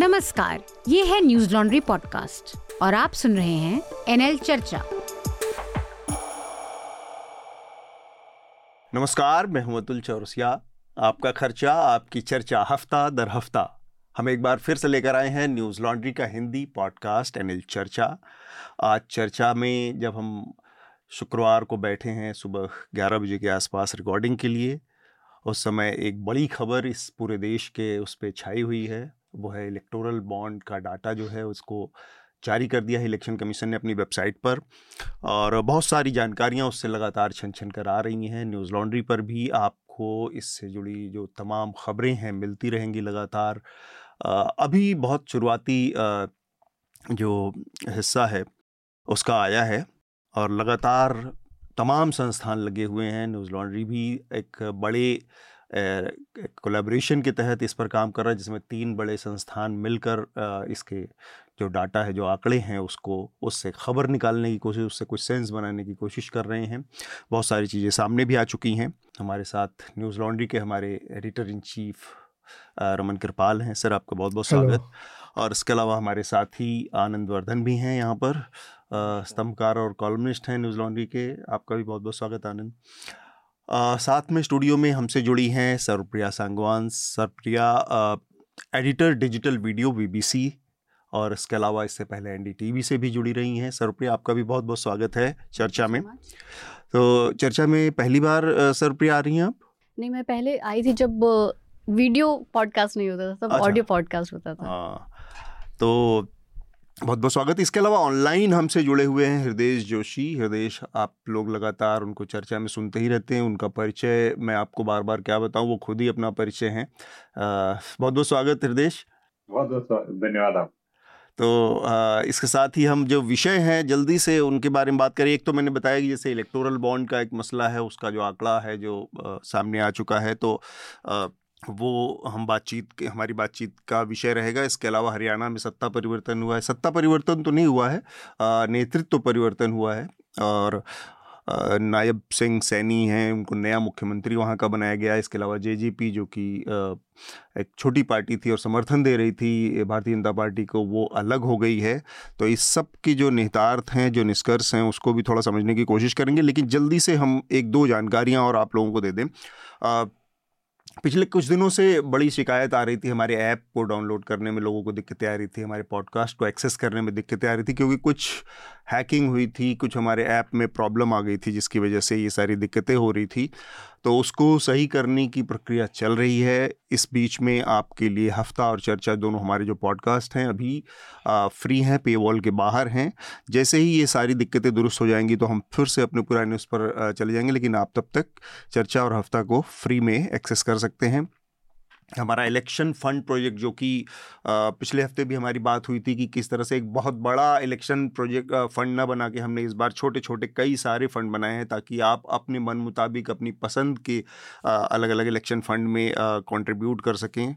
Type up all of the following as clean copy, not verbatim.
नमस्कार, ये है न्यूज लॉन्ड्री पॉडकास्ट और आप सुन रहे हैं एनएल चर्चा। नमस्कार, मैं हूं अतुल चौरसिया। आपका खर्चा आपकी चर्चा हफ्ता दर हफ्ता हम एक बार फिर से लेकर आए हैं न्यूज लॉन्ड्री का हिंदी पॉडकास्ट एनएल चर्चा। आज चर्चा में जब हम शुक्रवार को बैठे हैं सुबह 11 बजे के आसपास रिकॉर्डिंग के लिए, उस समय एक बड़ी खबर इस पूरे देश के उस पर छाई हुई है। वो है इलेक्टोरल बॉन्ड का डाटा जो है उसको जारी कर दिया है इलेक्शन कमीशन ने अपनी वेबसाइट पर, और बहुत सारी जानकारियां उससे लगातार छन छन कर आ रही हैं। न्यूज़ लॉन्ड्री पर भी आपको इससे जुड़ी जो तमाम खबरें हैं मिलती रहेंगी लगातार। अभी बहुत शुरुआती जो हिस्सा है उसका आया है और लगातार तमाम संस्थान लगे हुए हैं। न्यूज़ लॉन्ड्री भी एक बड़े कोलैबोरेशन के तहत इस पर काम कर रहा है, जिसमें 3 बड़े संस्थान मिलकर इसके जो डाटा है, जो आंकड़े हैं, उससे खबर निकालने की कोशिश, उससे कुछ सेंस बनाने की कोशिश कर रहे हैं। बहुत सारी चीज़ें सामने भी आ चुकी हैं। हमारे साथ न्यूज़ लॉन्ड्री के हमारे editor in chief Raman Kripal हैं। सर, आपका बहुत बहुत स्वागत। और इसके अलावा हमारे साथी आनंद वर्धन भी हैं यहाँ पर, स्तंभकार और कॉलमनिस्ट हैं न्यूज़ लॉन्ड्री के। आपका भी बहुत बहुत स्वागत आनंद। साथ में स्टूडियो में हमसे जुड़ी हैं Sarvapriya Sangwan. Sarvapriya editor digital video BBC, और इसके अलावा इससे पहले एनडीटीवी से भी जुड़ी रही हैं। सर्वप्रिया, आपका भी बहुत बहुत स्वागत है चर्चा में। तो चर्चा में पहली बार सर्वप्रिया आ रही हैं आप? नहीं, मैं पहले आई थी जब वीडियो पॉडकास्ट नहीं होता था, तब ऑडियो पॉडकास्ट होता था। तो बहुत बहुत स्वागत। इसके अलावा ऑनलाइन हमसे जुड़े हुए हैं हृदय जोशी। हृदय, आप लोग लगातार उनको चर्चा में सुनते ही रहते हैं। उनका परिचय मैं आपको बार बार क्या बताऊं, वो खुद ही अपना परिचय हैं। बहुत बहुत स्वागत हृदय। बहुत बहुत धन्यवाद आप। तो इसके साथ ही हम जो विषय हैं जल्दी से उनके बारे में बात करें। एक तो मैंने बताया कि जैसे इलेक्टोरल बॉन्ड का एक मसला है, उसका जो आंकड़ा है जो सामने आ चुका है, तो वो हमारी बातचीत का विषय रहेगा। इसके अलावा हरियाणा में सत्ता परिवर्तन हुआ है। सत्ता परिवर्तन तो नहीं हुआ है, नेतृत्व परिवर्तन हुआ है, और नायब सिंह सैनी हैं, उनको नया मुख्यमंत्री वहाँ का बनाया गया है। इसके अलावा जेजेपी, जो कि एक छोटी पार्टी थी और समर्थन दे रही थी भारतीय जनता पार्टी को, वो अलग हो गई है। तो इस सब की जो निहितार्थ हैं, जो निष्कर्ष हैं, उसको भी थोड़ा समझने की कोशिश करेंगे। लेकिन जल्दी से हम 1-2 जानकारियाँ और आप लोगों को दे दें। पिछले कुछ दिनों से बड़ी शिकायत आ रही थी, हमारे ऐप को डाउनलोड करने में लोगों को दिक्कतें आ रही थी, हमारे पॉडकास्ट को एक्सेस करने में दिक्कतें आ रही थी, क्योंकि कुछ हैकिंग हुई थी, कुछ हमारे ऐप में प्रॉब्लम आ गई थी, जिसकी वजह से ये सारी दिक्कतें हो रही थी। तो उसको सही करने की प्रक्रिया चल रही है। इस बीच में आपके लिए हफ्ता और चर्चा दोनों हमारे जो पॉडकास्ट हैं अभी फ्री हैं, पे वॉल के बाहर हैं। जैसे ही ये सारी दिक्कतें दुरुस्त हो जाएंगी तो हम फिर से अपने पुराने उस पर चले जाएंगे, लेकिन आप तब तक चर्चा और हफ्ता को फ्री में एक्सेस कर सकते हैं। हमारा इलेक्शन फंड प्रोजेक्ट, जो कि पिछले हफ्ते भी हमारी बात हुई थी कि किस तरह से एक बहुत बड़ा इलेक्शन प्रोजेक्ट फंड ना बना के हमने इस बार छोटे छोटे कई सारे फंड बनाए हैं, ताकि आप अपने मन मुताबिक अपनी पसंद के अलग अलग इलेक्शन फंड में कंट्रीब्यूट कर सकें।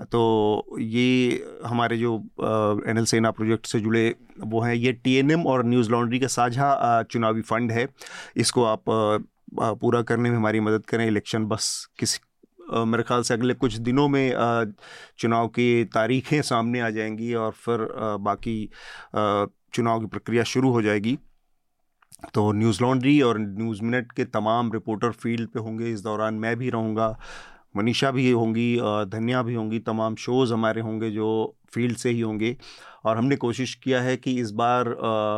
तो ये हमारे जो एनएल सेना प्रोजेक्ट से जुड़े वो हैं, ये टीएनएम और न्यूज़ लॉन्ड्री का साझा चुनावी फंड है। इसको आप पूरा करने में हमारी मदद करें। इलेक्शन बस मेरे ख्याल से अगले कुछ दिनों में चुनाव की तारीखें सामने आ जाएंगी और फिर बाकी चुनाव की प्रक्रिया शुरू हो जाएगी। तो न्यूज़ लॉन्ड्री और न्यूज़ मिनट के तमाम रिपोर्टर फील्ड पे होंगे इस दौरान। मैं भी रहूँगा, मनीषा भी होंगी, धन्या भी होंगी। तमाम शोज़ हमारे होंगे जो फील्ड से ही होंगे, और हमने कोशिश किया है कि इस बार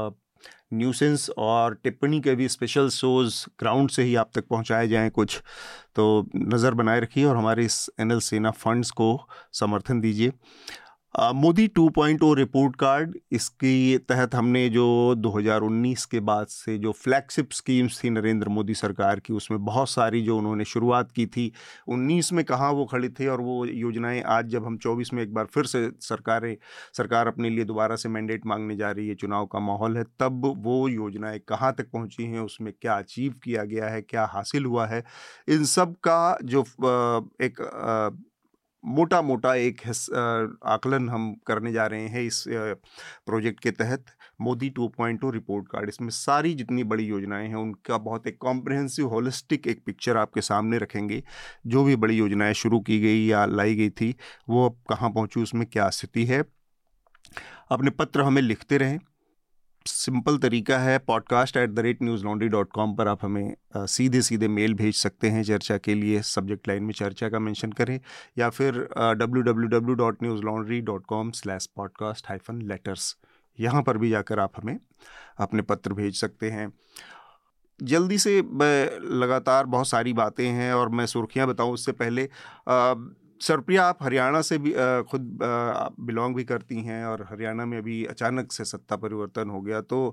न्यूसेंस और टिप्पणी के भी स्पेशल शोज़ ग्राउंड से ही आप तक पहुंचाए जाएं कुछ। तो नज़र बनाए रखिए और हमारे इस एनएल सेना फंड्स को समर्थन दीजिए। मोदी 2.0 रिपोर्ट कार्ड, इसके तहत हमने जो 2019 के बाद से जो फ्लैगशिप स्कीम्स थी नरेंद्र मोदी सरकार की, उसमें बहुत सारी जो उन्होंने शुरुआत की थी 19 में कहाँ वो खड़ी थी, और वो योजनाएं आज जब हम 24 में एक बार फिर से सरकार अपने लिए दोबारा से मैंडेट मांगने जा रही है, चुनाव का माहौल है, तब वो योजनाएं कहाँ तक पहुँची हैं, उसमें क्या अचीव किया गया है, क्या हासिल हुआ है, इन सब का जो एक मोटा एक आकलन हम करने जा रहे हैं इस प्रोजेक्ट के तहत। मोदी 2.0 रिपोर्ट कार्ड, इसमें सारी जितनी बड़ी योजनाएं हैं उनका बहुत एक कॉम्प्रिहेंसिव होलिस्टिक एक पिक्चर आपके सामने रखेंगे। जो भी बड़ी योजनाएं शुरू की गई या लाई गई थी वो अब कहाँ पहुँची, उसमें क्या स्थिति है, अपने पत्र हमें लिखते रहें। सिंपल तरीका है, podcast@newslaundry.com पर आप हमें सीधे सीधे मेल भेज सकते हैं चर्चा के लिए। सब्जेक्ट लाइन में चर्चा का मेंशन करें, या फिर www.newslaundry.com/podcast-letters यहाँ पर भी जाकर आप हमें अपने पत्र भेज सकते हैं। जल्दी से लगातार बहुत सारी बातें हैं और मैं सुर्खियाँ बताऊँ उससे पहले, सरप्रिया आप हरियाणा से भी खुद बिलोंग भी करती हैं, और हरियाणा में अभी अचानक से सत्ता परिवर्तन हो गया, तो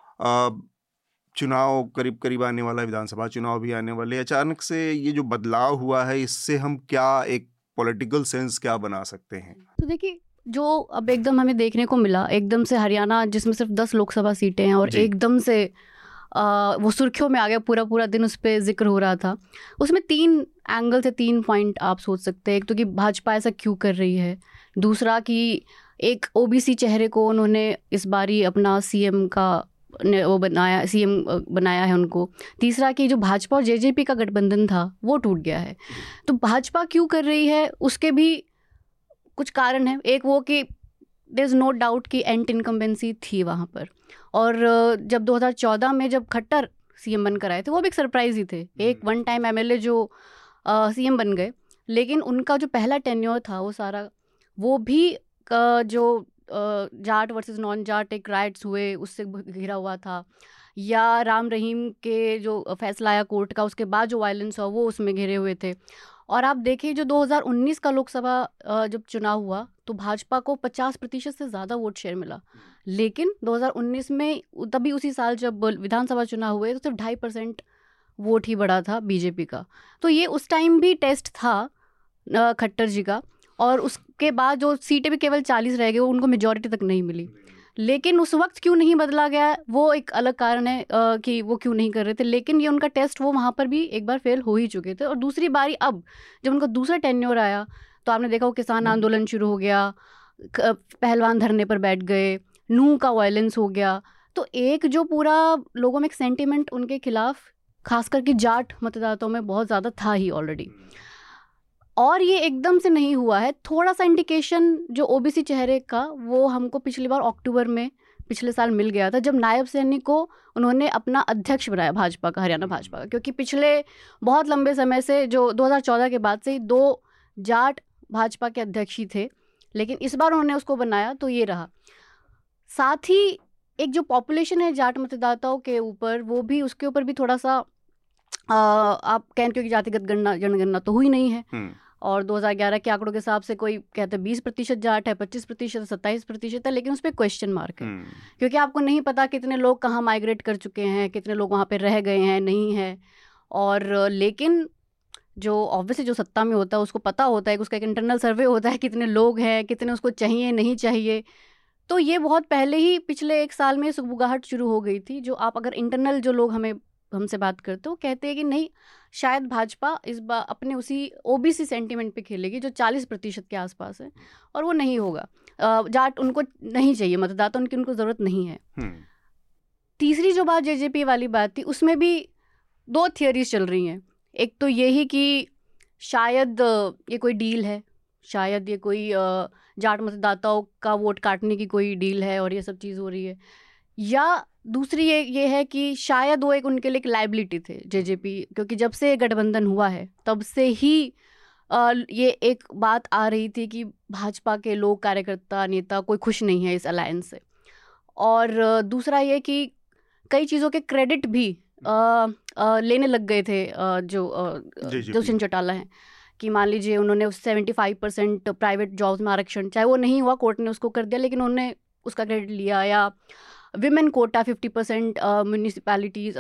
चुनाव करीब करीब आने वाला, विधानसभा चुनाव भी आने वाले, अचानक से ये जो बदलाव हुआ है, इससे हम क्या एक पॉलिटिकल सेंस क्या बना सकते हैं? तो देखिए, जो अब एकदम हमें देखने को मिला, एकदम से हरियाणा जिसमें सिर्फ 10 लोकसभा सीटें हैं और एकदम से वो सुर्खियों में आ गया, पूरा पूरा दिन उस पर जिक्र हो रहा था। उसमें 3 एंगल से 3 पॉइंट आप सोच सकते हैं। एक तो कि भाजपा ऐसा क्यों कर रही है, दूसरा कि एक ओबीसी चेहरे को उन्होंने इस बारी अपना सीएम का वो बनाया, सीएम बनाया है उनको, तीसरा कि जो भाजपा और जेजेपी का गठबंधन था वो टूट गया है। तो भाजपा क्यों कर रही है, उसके भी कुछ कारण है। एक वो कि देयर इज़ नो डाउट कि एंटी इनकम्बेंसी थी वहाँ पर, और जब 2014 में जब खट्टर सीएम बनकर आए थे, वो भी एक सरप्राइज ही थे, एक वन टाइम एमएलए जो सीएम बन गए। लेकिन उनका जो पहला टेन्योर था वो सारा, वो भी जो जाट वर्सेस नॉन जाट एक राइट्स हुए उससे घिरा हुआ था, या राम रहीम के जो फैसला आया कोर्ट का, उसके बाद जो वायलेंस हुआ वो उसमें घिरे हुए थे। और आप देखिए, जो 2019 का लोकसभा जब चुनाव हुआ तो भाजपा को 50% से ज़्यादा वोट शेयर मिला, लेकिन 2019 में तभी उसी साल जब विधानसभा चुनाव हुए तो सिर्फ 2.5% वोट ही बढ़ा था बीजेपी का। तो ये उस टाइम भी टेस्ट था खट्टर जी का, और उसके बाद जो सीटें भी केवल 40 रह गई, उनको मेजॉरिटी तक नहीं मिली। लेकिन उस वक्त क्यों नहीं बदला गया, वो एक अलग कारण है कि वो क्यों नहीं कर रहे थे। लेकिन ये उनका टेस्ट, वो वहाँ पर भी एक बार फेल हो ही चुके थे। और दूसरी बारी अब जब उनका दूसरा टेन्योर आया तो आपने देखा वो किसान आंदोलन शुरू हो गया, पहलवान धरने पर बैठ गए, नूह का वायलेंस हो गया। तो एक जो पूरा लोगों में एक सेंटिमेंट उनके खिलाफ, खास करके जाट मतदाताओं में बहुत ज़्यादा था ही ऑलरेडी। और ये एकदम से नहीं हुआ है। थोड़ा सा इंडिकेशन जो ओबीसी चेहरे का, वो हमको पिछली बार अक्टूबर में पिछले साल मिल गया था, जब नायब सैनी को उन्होंने अपना अध्यक्ष बनाया भाजपा का, हरियाणा भाजपा का। क्योंकि पिछले बहुत लंबे समय से, जो 2014 के बाद से ही 2 जाट भाजपा के अध्यक्ष ही थे, लेकिन इस बार उन्होंने उसको बनाया तो ये रहा। साथ ही एक जो पॉपुलेशन है जाट मतदाताओं के ऊपर, वो भी, उसके ऊपर भी थोड़ा सा आप कहें, क्योंकि जातिगत जनगणना तो हुई नहीं है। और 2011 के आंकड़ों के हिसाब से कोई कहते हैं 20% जाट है, 25%, 27% है, लेकिन उस पर क्वेश्चन मार्क है। क्योंकि आपको नहीं पता कितने लोग कहाँ माइग्रेट कर चुके हैं, कितने लोग वहाँ पे रह गए हैं, नहीं है। और लेकिन जो ऑब्वियसली जो सत्ता में होता है उसको पता होता है कि उसका एक इंटरनल सर्वे होता है, कितने लोग हैं, कितने उसको चाहिए, नहीं चाहिए। तो ये बहुत पहले ही, पिछले 1 साल में सुगबुगाहट शुरू हो गई थी। जो आप अगर इंटरनल जो लोग हमसे बात करते हो, कहते हैं कि नहीं, शायद भाजपा इस बार अपने उसी ओबीसी सेंटिमेंट पे खेलेगी जो 40% के आसपास है, और वो नहीं होगा। जाट उनको नहीं चाहिए मतदाता, उनको ज़रूरत नहीं है। तीसरी जो बात जेजेपी वाली बात थी, उसमें भी 2 थियरीज चल रही हैं। एक तो यही कि शायद ये कोई डील है, शायद ये कोई जाट मतदाताओं का वोट काटने की कोई डील है और ये सब चीज़ हो रही है। या दूसरी ये है कि शायद वो एक उनके लिए एक लाइबिलिटी थे जेजेपी, क्योंकि जब से गठबंधन हुआ है तब से ही ये एक बात आ रही थी कि भाजपा के लोग, कार्यकर्ता, नेता कोई खुश नहीं है इस अलायंस से। और दूसरा ये कि कई चीज़ों के क्रेडिट भी लेने लग गए थे जो सिंह चौटाला हैं, कि मान लीजिए उन्होंने 75% प्राइवेट जॉब्स में आरक्षण, चाहे वो नहीं हुआ, कोर्ट ने उसको कर दिया, लेकिन उन्होंने उसका क्रेडिट लिया। या women quota 50% municipalities,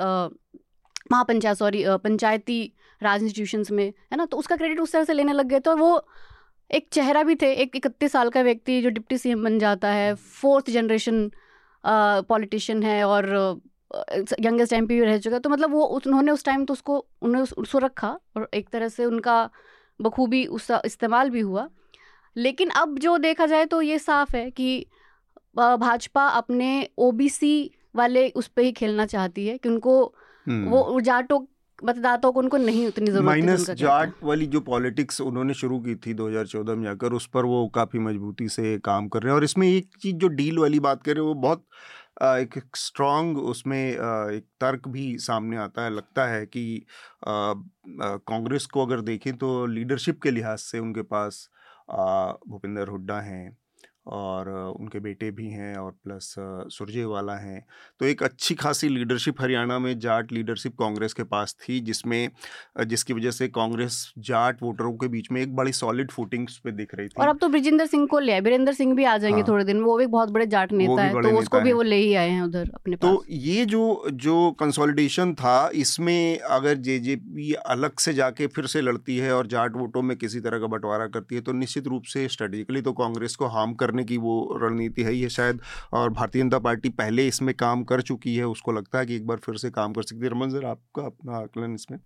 panchayati raj institutions में, है ना, तो उसका क्रेडिट उस तरह से लेने लग गए। तो वो एक चेहरा भी थे, एक 31 साल का व्यक्ति जो डिप्टी सीएम बन जाता है, 4th जनरेशन पॉलिटिशियन है और यंगेस्ट एमपी रह चुका। तो मतलब वो उन्होंने उस टाइम तो उन्होंने उसको रखा और एक तरह से उनका बखूबी उसका इस्तेमाल भी हुआ। लेकिन अब जो देखा जाए तो ये साफ है कि भाजपा अपने ओबीसी वाले उस पर ही खेलना चाहती है, कि उनको वो जाटों मतदाताओं को उनको नहीं उतनी जरूरत थी माइनस जिनका जाट वाली जो पॉलिटिक्स उन्होंने शुरू की थी 2014 में जाकर, उस पर वो काफ़ी मजबूती से काम कर रहे हैं। और इसमें एक चीज़ जो डील वाली बात कर रहे हैं वो बहुत एक स्ट्रॉन्ग उसमें एक तर्क भी सामने आता है। लगता है कि कांग्रेस को अगर देखें तो लीडरशिप के लिहाज से उनके पास भूपेंद्र हुड्डा हैं और उनके बेटे भी हैं और प्लस सुरजेवाला हैं, तो एक अच्छी खासी लीडरशिप हरियाणा में जाट लीडरशिप कांग्रेस के पास थी, जिसकी वजह से कांग्रेस जाट वोटरों के बीच में एक बड़ी सॉलिड फुटिंग्स पे दिख रही थी। और अब तो ब्रिजेंद्र सिंह को लिया, वीरेंद्र सिंह भी आ जाएंगे थोड़े दिन में, वो भी बहुत बड़े जाट नेता है, तो उसको भी वो ले ही आए हैं उधर अपने पास। तो ये जो कंसोलिडेशन था, इसमें अगर जेजेपी अलग से जाके फिर से लड़ती है और जाट वोटों में किसी तरह का बंटवारा करती है, तो निश्चित रूप से स्ट्रेटेजिकली तो कांग्रेस को हार्म करने की वो रणनीति है ये शायद। और भारतीय जनता पार्टी पहले इसमें काम कर चुकी है, उसको लगता है कि एक बार फिर से काम कर सकती है। रमन सर, आपका अपना आकलन इसमें?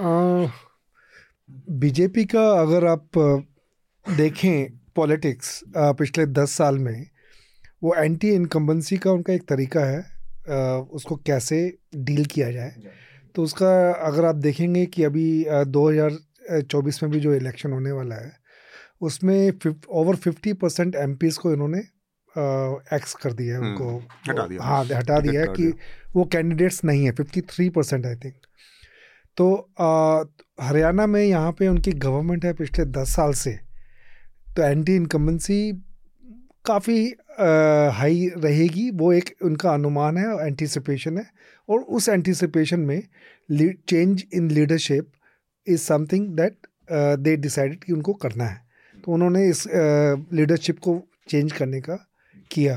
बीजेपी का अगर आप देखें पॉलिटिक्स पिछले 10 साल में, वो एंटी इनकम्बेंसी का उनका एक तरीका है, उसको कैसे डील किया जाए। तो उसका अगर आप देखेंगे कि अभी 2024 में भी जो इलेक्शन होने वाला है, उसमें ओवर 50% MPs को इन्होंने एक्स कर दिया है, उनको हटा दिया है कि वो कैंडिडेट्स नहीं है। 53% आई थिंक। तो हरियाणा में यहाँ पे उनकी गवर्नमेंट है पिछले 10 साल से, तो एंटी इनकम्बेंसी काफ़ी हाई रहेगी, वो एक उनका अनुमान है और एंटीसिपेशन है। और उस एंटीसिपेशन में change in leadership is something that they decided कि उनको करना है, तो उन्होंने इस लीडरशिप को चेंज करने का किया।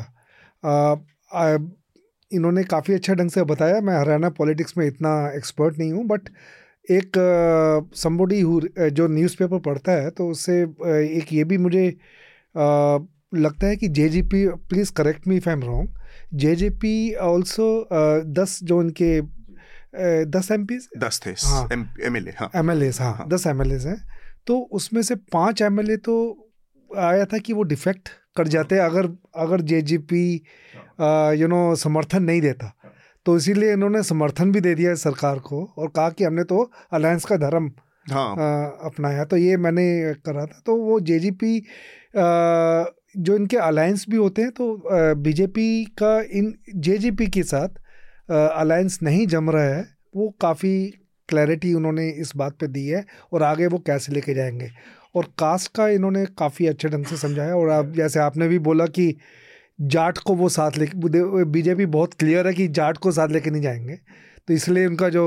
इन्होंने काफ़ी अच्छा ढंग से बताया। मैं हरियाणा पॉलिटिक्स में इतना एक्सपर्ट नहीं हूँ, बट एक समबडी जो न्यूज़पेपर पढ़ता है, तो उससे एक ये भी मुझे लगता है कि JJP, please correct me if I am wrong, JJP also 10 जो उनके 10 MPs 10 थे, हाँ, MLAs, हाँ 10 MLAs हैं। तो उसमें से 5 MLA तो आया था कि वो डिफेक्ट कर जाते अगर जेजेपी समर्थन नहीं देता, तो इसीलिए इन्होंने समर्थन भी दे दिया सरकार को और कहा कि हमने तो अलायंस का धर्म अपनाया। तो ये मैंने करा था। तो वो जेजेपी जो इनके अलायंस भी होते हैं, तो बीजेपी का इन जेजेपी के साथ अलायंस नहीं जम रहा है, वो काफ़ी क्लैरिटी उन्होंने इस बात पे दी है और आगे वो कैसे लेके जाएंगे। और कास्ट का इन्होंने काफ़ी अच्छे ढंग से समझाया। और आप जैसे आपने भी बोला कि जाट को वो साथ लेके, बीजेपी बहुत क्लियर है कि जाट को साथ लेके नहीं जाएंगे, तो इसलिए उनका जो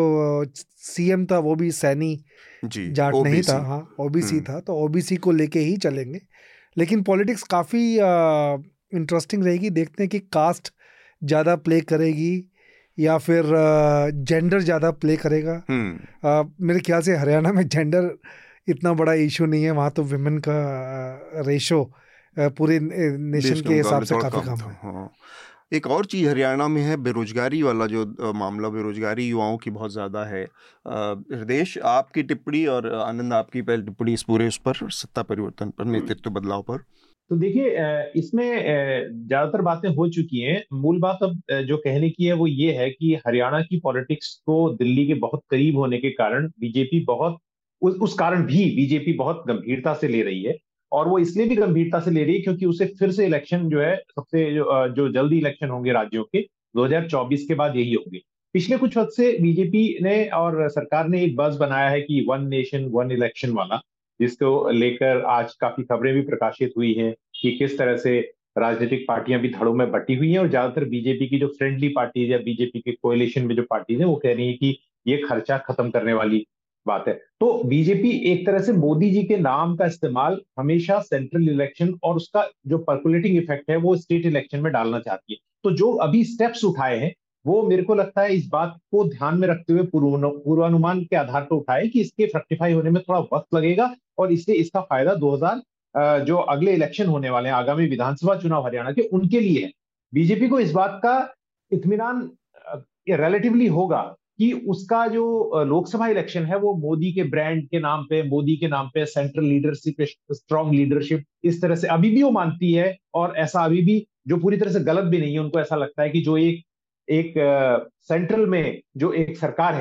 CM था वो भी सैनी जाट नहीं था, हाँ OBC था, तो OBC को लेके ही चलेंगे। लेकिन पॉलिटिक्स काफ़ी इंटरेस्टिंग रहेगी, देखते हैं कि कास्ट ज़्यादा प्ले करेगी या फिर जेंडर ज़्यादा प्ले करेगा। मेरे ख्याल से हरियाणा में जेंडर इतना बड़ा इशू नहीं है, वहाँ तो विमेन का रेशो पूरे नेशन के हिसाब से काफ़ी कम है। हाँ। एक और चीज़ हरियाणा में है बेरोजगारी वाला जो मामला, बेरोजगारी युवाओं की बहुत ज़्यादा है। हृदेश, आपकी टिप्पणी और आनंद आपकी पहले टिप्पणी इस पूरे उस पर, सत्ता परिवर्तन पर, नेतृत्व बदलाव पर। तो देखिए, इसमें ज्यादातर बातें हो चुकी हैं। मूल बात अब जो कहने की है वो ये है कि हरियाणा की पॉलिटिक्स को दिल्ली के बहुत करीब होने के कारण बीजेपी बहुत उस कारण भी बीजेपी बहुत गंभीरता से ले रही है। और वो इसलिए भी गंभीरता से ले रही है क्योंकि उसे फिर से इलेक्शन जो है, सबसे जो जल्दी इलेक्शन होंगे राज्यों के 2024 के बाद यही होंगे। पिछले कुछ वक्त से बीजेपी ने और सरकार ने एक बज़ बनाया है कि 1 नेशन 1 इलेक्शन वाला, जिसको लेकर आज काफी खबरें भी प्रकाशित हुई हैं कि किस तरह से राजनीतिक पार्टियां भी धड़ों में बटी हुई हैं। और ज्यादातर बीजेपी की जो फ्रेंडली पार्टीज या बीजेपी के कोएलिशन में जो पार्टीज हैं वो कह रही है कि ये खर्चा खत्म करने वाली बात है। तो बीजेपी एक तरह से मोदी जी के नाम का इस्तेमाल हमेशा सेंट्रल इलेक्शन और उसका जो पर्कुलेटिंग इफेक्ट है वो स्टेट इलेक्शन में डालना चाहती है। तो जो अभी स्टेप्स उठाए हैं वो मेरे को लगता है इस बात को ध्यान में रखते हुए पूर्वानुमान के आधार पर उठाए कि इसके फ्रक्टिफाई होने में थोड़ा वक्त लगेगा और इसलिए इसका फायदा 2000 जो अगले इलेक्शन होने वाले हैं, आगामी विधानसभा चुनाव हरियाणा के, उनके लिए है। बीजेपी को इस बात का इत्मीनान रिलेटिवली होगा कि उसका जो लोकसभा इलेक्शन है वो मोदी के ब्रांड के नाम पे, मोदी के नाम पे, सेंट्रल लीडरशिप, स्ट्रॉन्ग लीडरशिप, इस तरह से अभी भी वो मानती है। और ऐसा अभी भी जो पूरी तरह से गलत भी नहीं है, उनको ऐसा लगता है कि जो एक सेंट्रल में जो एक सरकार है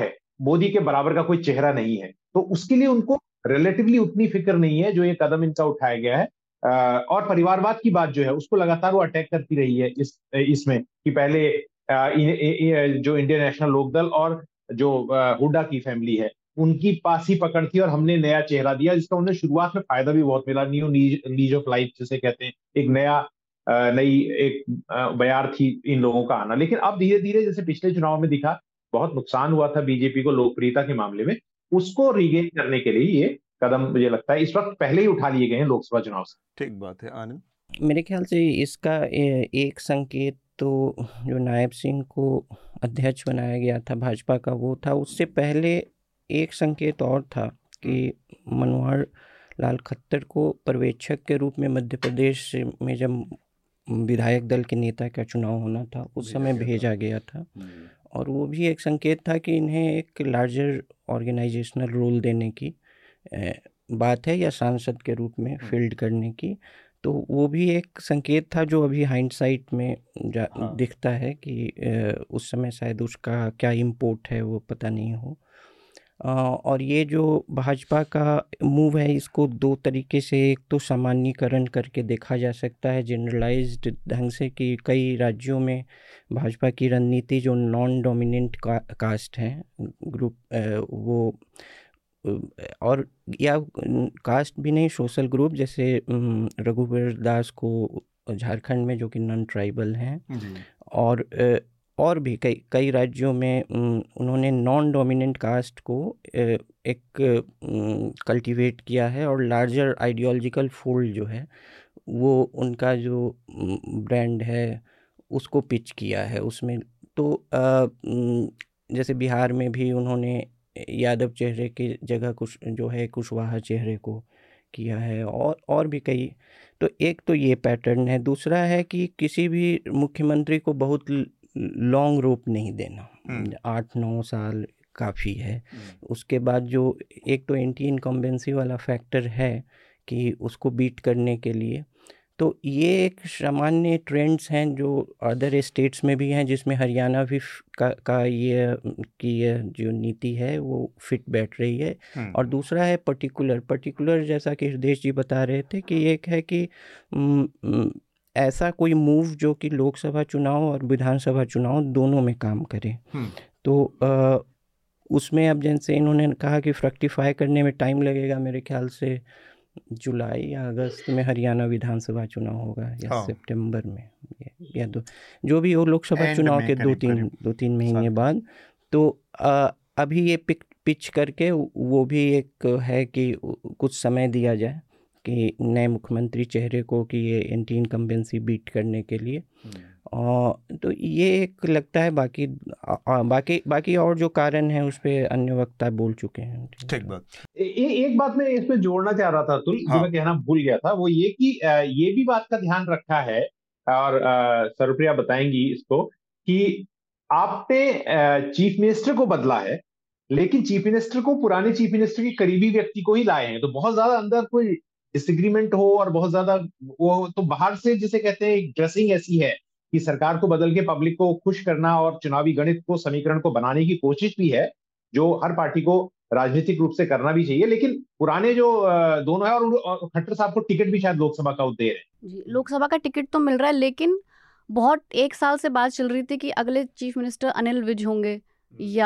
मोदी के बराबर का कोई चेहरा नहीं है, तो उसके लिए उनको रिलेटिवली उतनी फिक्र नहीं है जो ये कदम इनका उठाया गया है। और परिवारवाद की बात जो है उसको लगातार वो अटैक करती रही है इसमें कि पहले जो इंडियन नेशनल लोकदल और जो हुड्डा की फैमिली है उनकी पास ही पकड़ थी और हमने नया चेहरा दिया, जिसका उन्हें शुरुआत में फायदा भी बहुत मिला। न्यू लीज ऑफ लाइफ जिसे कहते हैं, एक नई एक बयार थी इन लोगों का आना। लेकिन अब धीरे धीरे जैसे पिछले चुनाव में दिखा, बहुत नुकसान हुआ था बीजेपी को लोकप्रियता के मामले में, उसको रिगेन करने के लिए ये कदम मुझे लगता है इस वक्त पहले ही उठा लिए गए हैं लोकसभा चुनाव से। ठीक बात है। आनंद, मेरे ख्याल से इसका एक संकेत तो जो नायब सिंह को अध्यक्ष बनाया गया था भाजपा का वो था। उससे पहले एक संकेत और था कि मनोहर लाल खट्टर को पर्यवेक्षक के रूप में मध्य प्रदेश में जब विधायक दल के नेता का चुनाव होना था उस समय भेजा गया था, और वो भी एक संकेत था कि इन्हें एक लार्जर ऑर्गेनाइजेशनल रोल देने की बात है या सांसद के रूप में फील्ड करने की। तो वो भी एक संकेत था जो अभी हाइंडसाइट में दिखता है कि उस समय शायद उसका क्या इम्पोर्ट है वो पता नहीं हो। और ये जो भाजपा का मूव है इसको दो तरीके से, एक तो सामान्यीकरण करके देखा जा सकता है जनरलाइज्ड ढंग से कि कई राज्यों में भाजपा की रणनीति जो नॉन डोमिनेंट कास्ट हैं ग्रुप वो, और या कास्ट भी नहीं सोशल ग्रुप, जैसे रघुवीर दास को झारखंड में जो कि नॉन ट्राइबल हैं, और भी कई राज्यों में उन्होंने नॉन डोमिनेंट कास्ट को एक कल्टीवेट किया है और लार्जर आइडियोलॉजिकल फोल्ड जो है वो उनका जो ब्रांड है उसको पिच किया है उसमें। तो जैसे बिहार में भी उन्होंने यादव चेहरे की जगह कुछ जो है कुशवाहा चेहरे को किया है, और भी कई। तो एक तो ये पैटर्न है। दूसरा है कि किसी भी मुख्यमंत्री को बहुत लॉन्ग रोप नहीं देना, 8-9 साल काफ़ी है। उसके बाद जो एक तो एंटी इनकम्बेंसी वाला फैक्टर है कि उसको बीट करने के लिए, तो ये एक सामान्य ट्रेंड्स हैं जो अदर स्टेट्स में भी हैं, जिसमें हरियाणा भी का ये की जो नीति है वो फिट बैठ रही है। और दूसरा है पर्टिकुलर जैसा कि हृदय जी बता रहे थे कि एक है कि ऐसा कोई मूव जो कि लोकसभा चुनाव और विधानसभा चुनाव दोनों में काम करे। तो उसमें अब जैसे इन्होंने कहा कि फ्रक्टिफाई करने में टाइम लगेगा, मेरे ख्याल से जुलाई या अगस्त में हरियाणा विधानसभा चुनाव होगा या सितंबर में, या जो भी हो लोकसभा चुनाव के दो तीन महीने बाद। तो अभी ये पिच करके वो भी एक है कि कुछ समय दिया जाए कि नए मुख्यमंत्री चेहरे को कि ये एंटी इनकम्बेंसी बीट करने के लिए। तो ये एक लगता है। बाकी और जो कारण है उस पे अन्य वक्ता बोल चुके हैं। ठीक बात। एक बात मैं इसमें जोड़ना चाह रहा था अतुल, जो मैं कहना भूल गया था, वो ये कि ये भी बात का ध्यान रखा है और सर्वप्रिया बताएंगी इसको कि आपने चीफ मिनिस्टर को बदला है, लेकिन चीफ मिनिस्टर को पुराने चीफ मिनिस्टर के करीबी व्यक्ति को ही लाए हैं। तो बहुत ज्यादा अंदर कोई डिसएग्रीमेंट हो और बहुत ज्यादा वो तो बाहर से जिसे कहते हैं ड्रेसिंग ऐसी है कि सरकार को बदल के पब्लिक को खुश करना और चुनावी गणित को समीकरण को बनाने की कोशिश भी है, जो हर पार्टी को राजनीतिक रूप से करना भी चाहिए। लेकिन पुराने जो दोनों है, और खट्टर साहब को टिकट भी शायद लोकसभा का दे रहे हैं। जी, लोकसभा का टिकट तो मिल रहा है, लेकिन बहुत एक साल से बात चल रही थी कि अगले चीफ मिनिस्टर अनिल विज होंगे या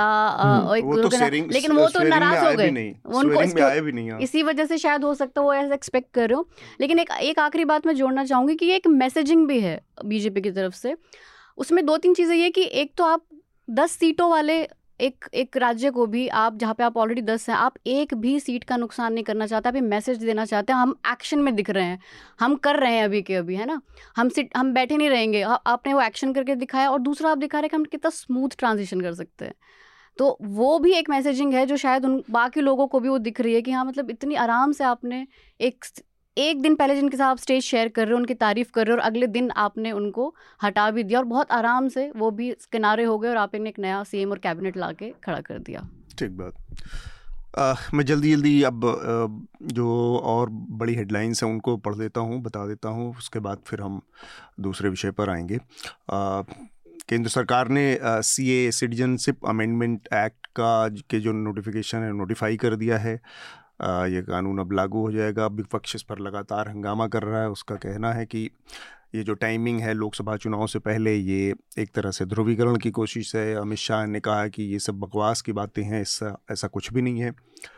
लेकिन वो तो नाराज हो गए, उनको इसी वजह से शायद हो सकता है वो ऐसा एक्सपेक्ट कर रहे हो। लेकिन एक आखिरी बात मैं जोड़ना चाहूंगी कि एक मैसेजिंग भी है बीजेपी की तरफ से। उसमें 2-3 चीजें ये कि एक तो आप 10 सीटों वाले एक राज्य को भी आप, जहाँ पे आप ऑलरेडी 10 हैं, आप एक भी सीट का नुकसान नहीं करना चाहते। आप ये मैसेज देना चाहते हैं हम एक्शन में दिख रहे हैं, हम कर रहे हैं अभी के अभी, है ना, हम बैठे नहीं रहेंगे। आपने वो एक्शन करके दिखाया, और दूसरा आप दिखा रहे हैं कि हम कितना स्मूथ ट्रांजिशन कर सकते हैं। तो वो भी एक मैसेजिंग है जो शायद उन बाकी लोगों को भी वो दिख रही है कि हाँ, मतलब इतनी आराम से आपने एक दिन पहले जिनके साथ आप स्टेज शेयर कर रहे हो, उनकी तारीफ कर रहे हो, और अगले दिन आपने उनको हटा भी दिया और बहुत आराम से वो भी किनारे हो गए और आपने एक नया सीएम और कैबिनेट लाके खड़ा कर दिया। ठीक बात। मैं जल्दी अब जो और बड़ी हेडलाइंस हैं उनको पढ़ देता हूँ, बता देता हूँ, उसके बाद फिर हम दूसरे विषय पर आएंगे। केंद्र सरकार ने सीए सिटीजनशिप अमेंडमेंट एक्ट का के जो नोटिफिकेशन है नोटिफाई कर दिया है। ये कानून अब लागू हो जाएगा। विपक्ष इस पर लगातार हंगामा कर रहा है। उसका कहना है कि ये जो टाइमिंग है लोकसभा चुनाव से पहले, ये एक तरह से ध्रुवीकरण की कोशिश है। अमित शाह ने कहा कि ये सब बकवास की बातें हैं, ऐसा कुछ भी नहीं है।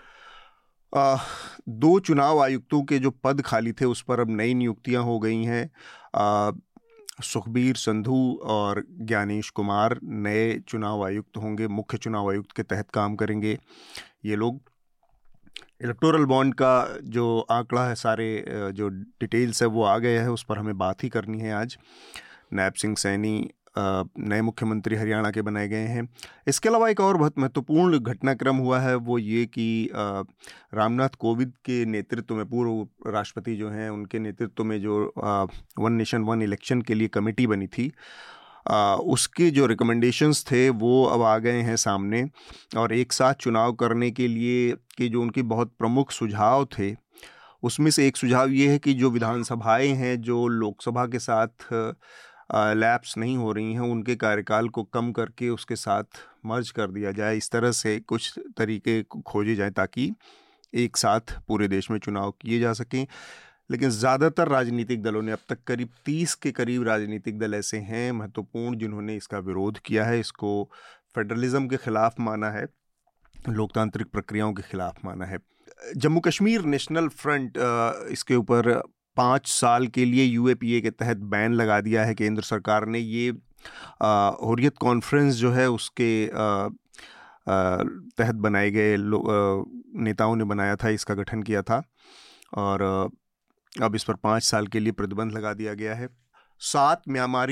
2 चुनाव आयुक्तों के जो पद खाली थे उस पर अब नई नियुक्तियां हो गई हैं। सुखबीर संधू और ज्ञानेश कुमार नए चुनाव आयुक्त होंगे, मुख्य चुनाव आयुक्त के तहत काम करेंगे ये लोग। इलेक्टोरल बॉन्ड का जो आंकड़ा है, सारे जो डिटेल्स है वो आ गया है, उस पर हमें बात ही करनी है आज। नायब सिंह सैनी नए मुख्यमंत्री हरियाणा के बनाए गए हैं। इसके अलावा एक और बहुत महत्वपूर्ण घटनाक्रम हुआ है, वो ये कि रामनाथ कोविंद के नेतृत्व में, पूर्व राष्ट्रपति जो हैं उनके नेतृत्व में जो वन नेशन वन इलेक्शन के लिए कमेटी बनी थी, उसके जो रिकमेंडेशंस थे वो अब आ गए हैं सामने। और एक साथ चुनाव करने के लिए कि जो उनके बहुत प्रमुख सुझाव थे, उसमें से एक सुझाव ये है कि जो विधानसभाएं हैं जो लोकसभा के साथ लैप्स नहीं हो रही हैं, उनके कार्यकाल को कम करके उसके साथ मर्ज कर दिया जाए। इस तरह से कुछ तरीके खोजे जाएं ताकि एक साथ पूरे देश में चुनाव किए जा सकें। लेकिन ज़्यादातर राजनीतिक दलों ने, अब तक करीब 30 के करीब राजनीतिक दल ऐसे हैं महत्वपूर्ण जिन्होंने इसका विरोध किया है, इसको फेडरलिज्म के ख़िलाफ़ माना है, लोकतांत्रिक प्रक्रियाओं के ख़िलाफ़ माना है। जम्मू कश्मीर नेशनल फ्रंट, इसके ऊपर 5 साल के लिए यूएपीए के तहत बैन लगा दिया है केंद्र सरकार ने। ये हुर्रियत कॉन्फ्रेंस जो है उसके तहत बनाए गए नेताओं ने बनाया था, इसका गठन किया था, और अब इस पर 5 साल के लिए प्रतिबंध लगा दिया गया है। 7 म्यांमारी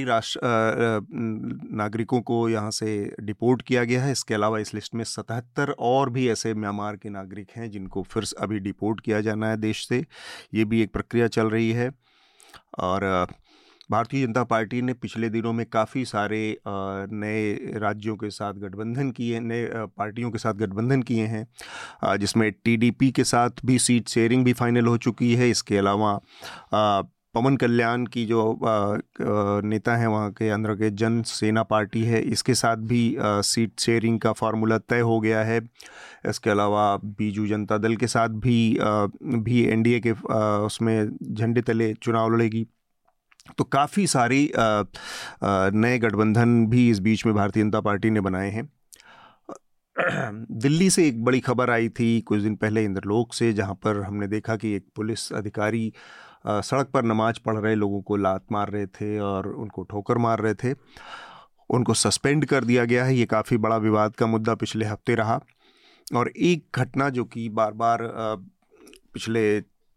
नागरिकों को यहाँ से डिपोर्ट किया गया है। इसके अलावा इस लिस्ट में 77 और भी ऐसे म्यांमार के नागरिक हैं जिनको फिर अभी डिपोर्ट किया जाना है देश से। ये भी एक प्रक्रिया चल रही है। और भारतीय जनता पार्टी ने पिछले दिनों में काफ़ी सारे नए राज्यों के साथ गठबंधन किए, नए पार्टियों के साथ गठबंधन किए हैं, जिसमें टीडीपी के साथ भी सीट शेयरिंग भी फाइनल हो चुकी है। इसके अलावा पवन कल्याण की जो नेता हैं वहाँ के अंदर के जन सेना पार्टी है, इसके साथ भी सीट शेयरिंग का फार्मूला तय हो गया है। इसके अलावा बीजू जनता दल के साथ भी एनडीए के उसमें झंडे तले चुनाव लड़ेगी। तो काफ़ी सारी नए गठबंधन भी इस बीच में भारतीय जनता पार्टी ने बनाए हैं। दिल्ली से एक बड़ी खबर आई थी कुछ दिन पहले इंद्रलोक से, जहां पर हमने देखा कि एक पुलिस अधिकारी सड़क पर नमाज पढ़ रहे लोगों को लात मार रहे थे और उनको ठोकर मार रहे थे। उनको सस्पेंड कर दिया गया है। ये काफ़ी बड़ा विवाद का मुद्दा पिछले हफ्ते रहा। और एक घटना जो कि बार बार पिछले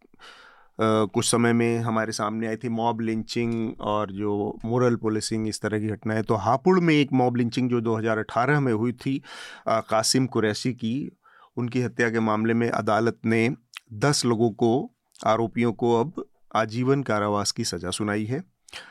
कुछ समय में हमारे सामने आई थी, मॉब लिंचिंग और जो मोरल पुलिसिंग, इस तरह की घटनाएं। तो हापुड़ में एक मॉब लिंचिंग जो 2018 में हुई थी कासिम कुरैशी की, उनकी हत्या के मामले में अदालत ने 10 लोगों को, आरोपियों को अब आजीवन कारावास की सजा सुनाई है।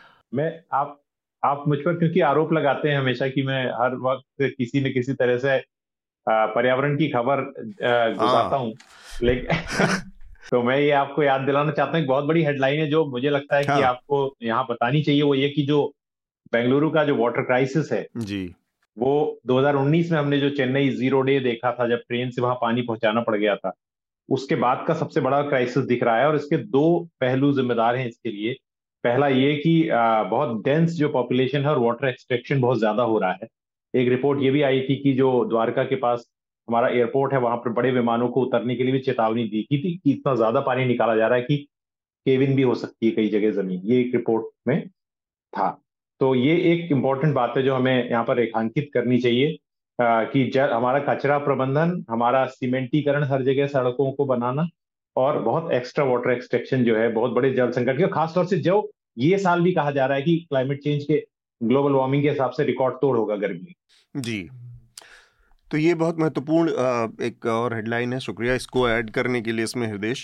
आप मुझ पर क्योंकि आरोप लगाते हैं हमेशा कि मैं हर वक्त किसी न किसी तरह से पर्यावरण की खबर गुजारता हूँ, लेकिन तो मैं ये आपको याद दिलाना चाहता हूँ, एक बहुत बड़ी हेडलाइन है जो मुझे लगता है कि आपको यहाँ बतानी चाहिए। वो ये कि जो बेंगलुरु का जो वाटर क्राइसिस है जी, वो 2019 में हमने जो चेन्नई 0 डे देखा था, जब ट्रेन से वहां पानी पहुंचाना पड़ गया था, उसके बाद का सबसे बड़ा क्राइसिस दिख रहा है। और इसके 2 पहलू जिम्मेदार हैं इसके लिए। पहला ये कि बहुत डेंस जो पॉपुलेशन है और वाटर एक्सट्रैक्शन बहुत ज्यादा हो रहा है। एक रिपोर्ट ये भी आई थी कि जो द्वारका के पास हमारा एयरपोर्ट है, वहां पर बड़े विमानों को उतरने के लिए भी चेतावनी दी थी कि इतना ज्यादा पानी निकाला जा रहा है कि केविन भी हो सकती है कई जगह जमीन। ये एक रिपोर्ट में था। तो ये एक इम्पोर्टेंट बात है जो हमें यहाँ पर रेखांकित करनी चाहिए कि हमारा कचरा प्रबंधन, हमारा सीमेंटीकरण हर जगह सड़कों को बनाना, और बहुत एक्स्ट्रा वाटर एक्सट्रैक्शन जो है बहुत बड़े जल संकट के, खासतौर से जो ये साल भी कहा जा रहा है कि क्लाइमेट चेंज के, ग्लोबल वार्मिंग के हिसाब से रिकॉर्ड तोड़ होगा गर्मी जी। तो ये बहुत महत्वपूर्ण एक और हेडलाइन है, शुक्रिया इसको ऐड करने के लिए इसमें हृदेश।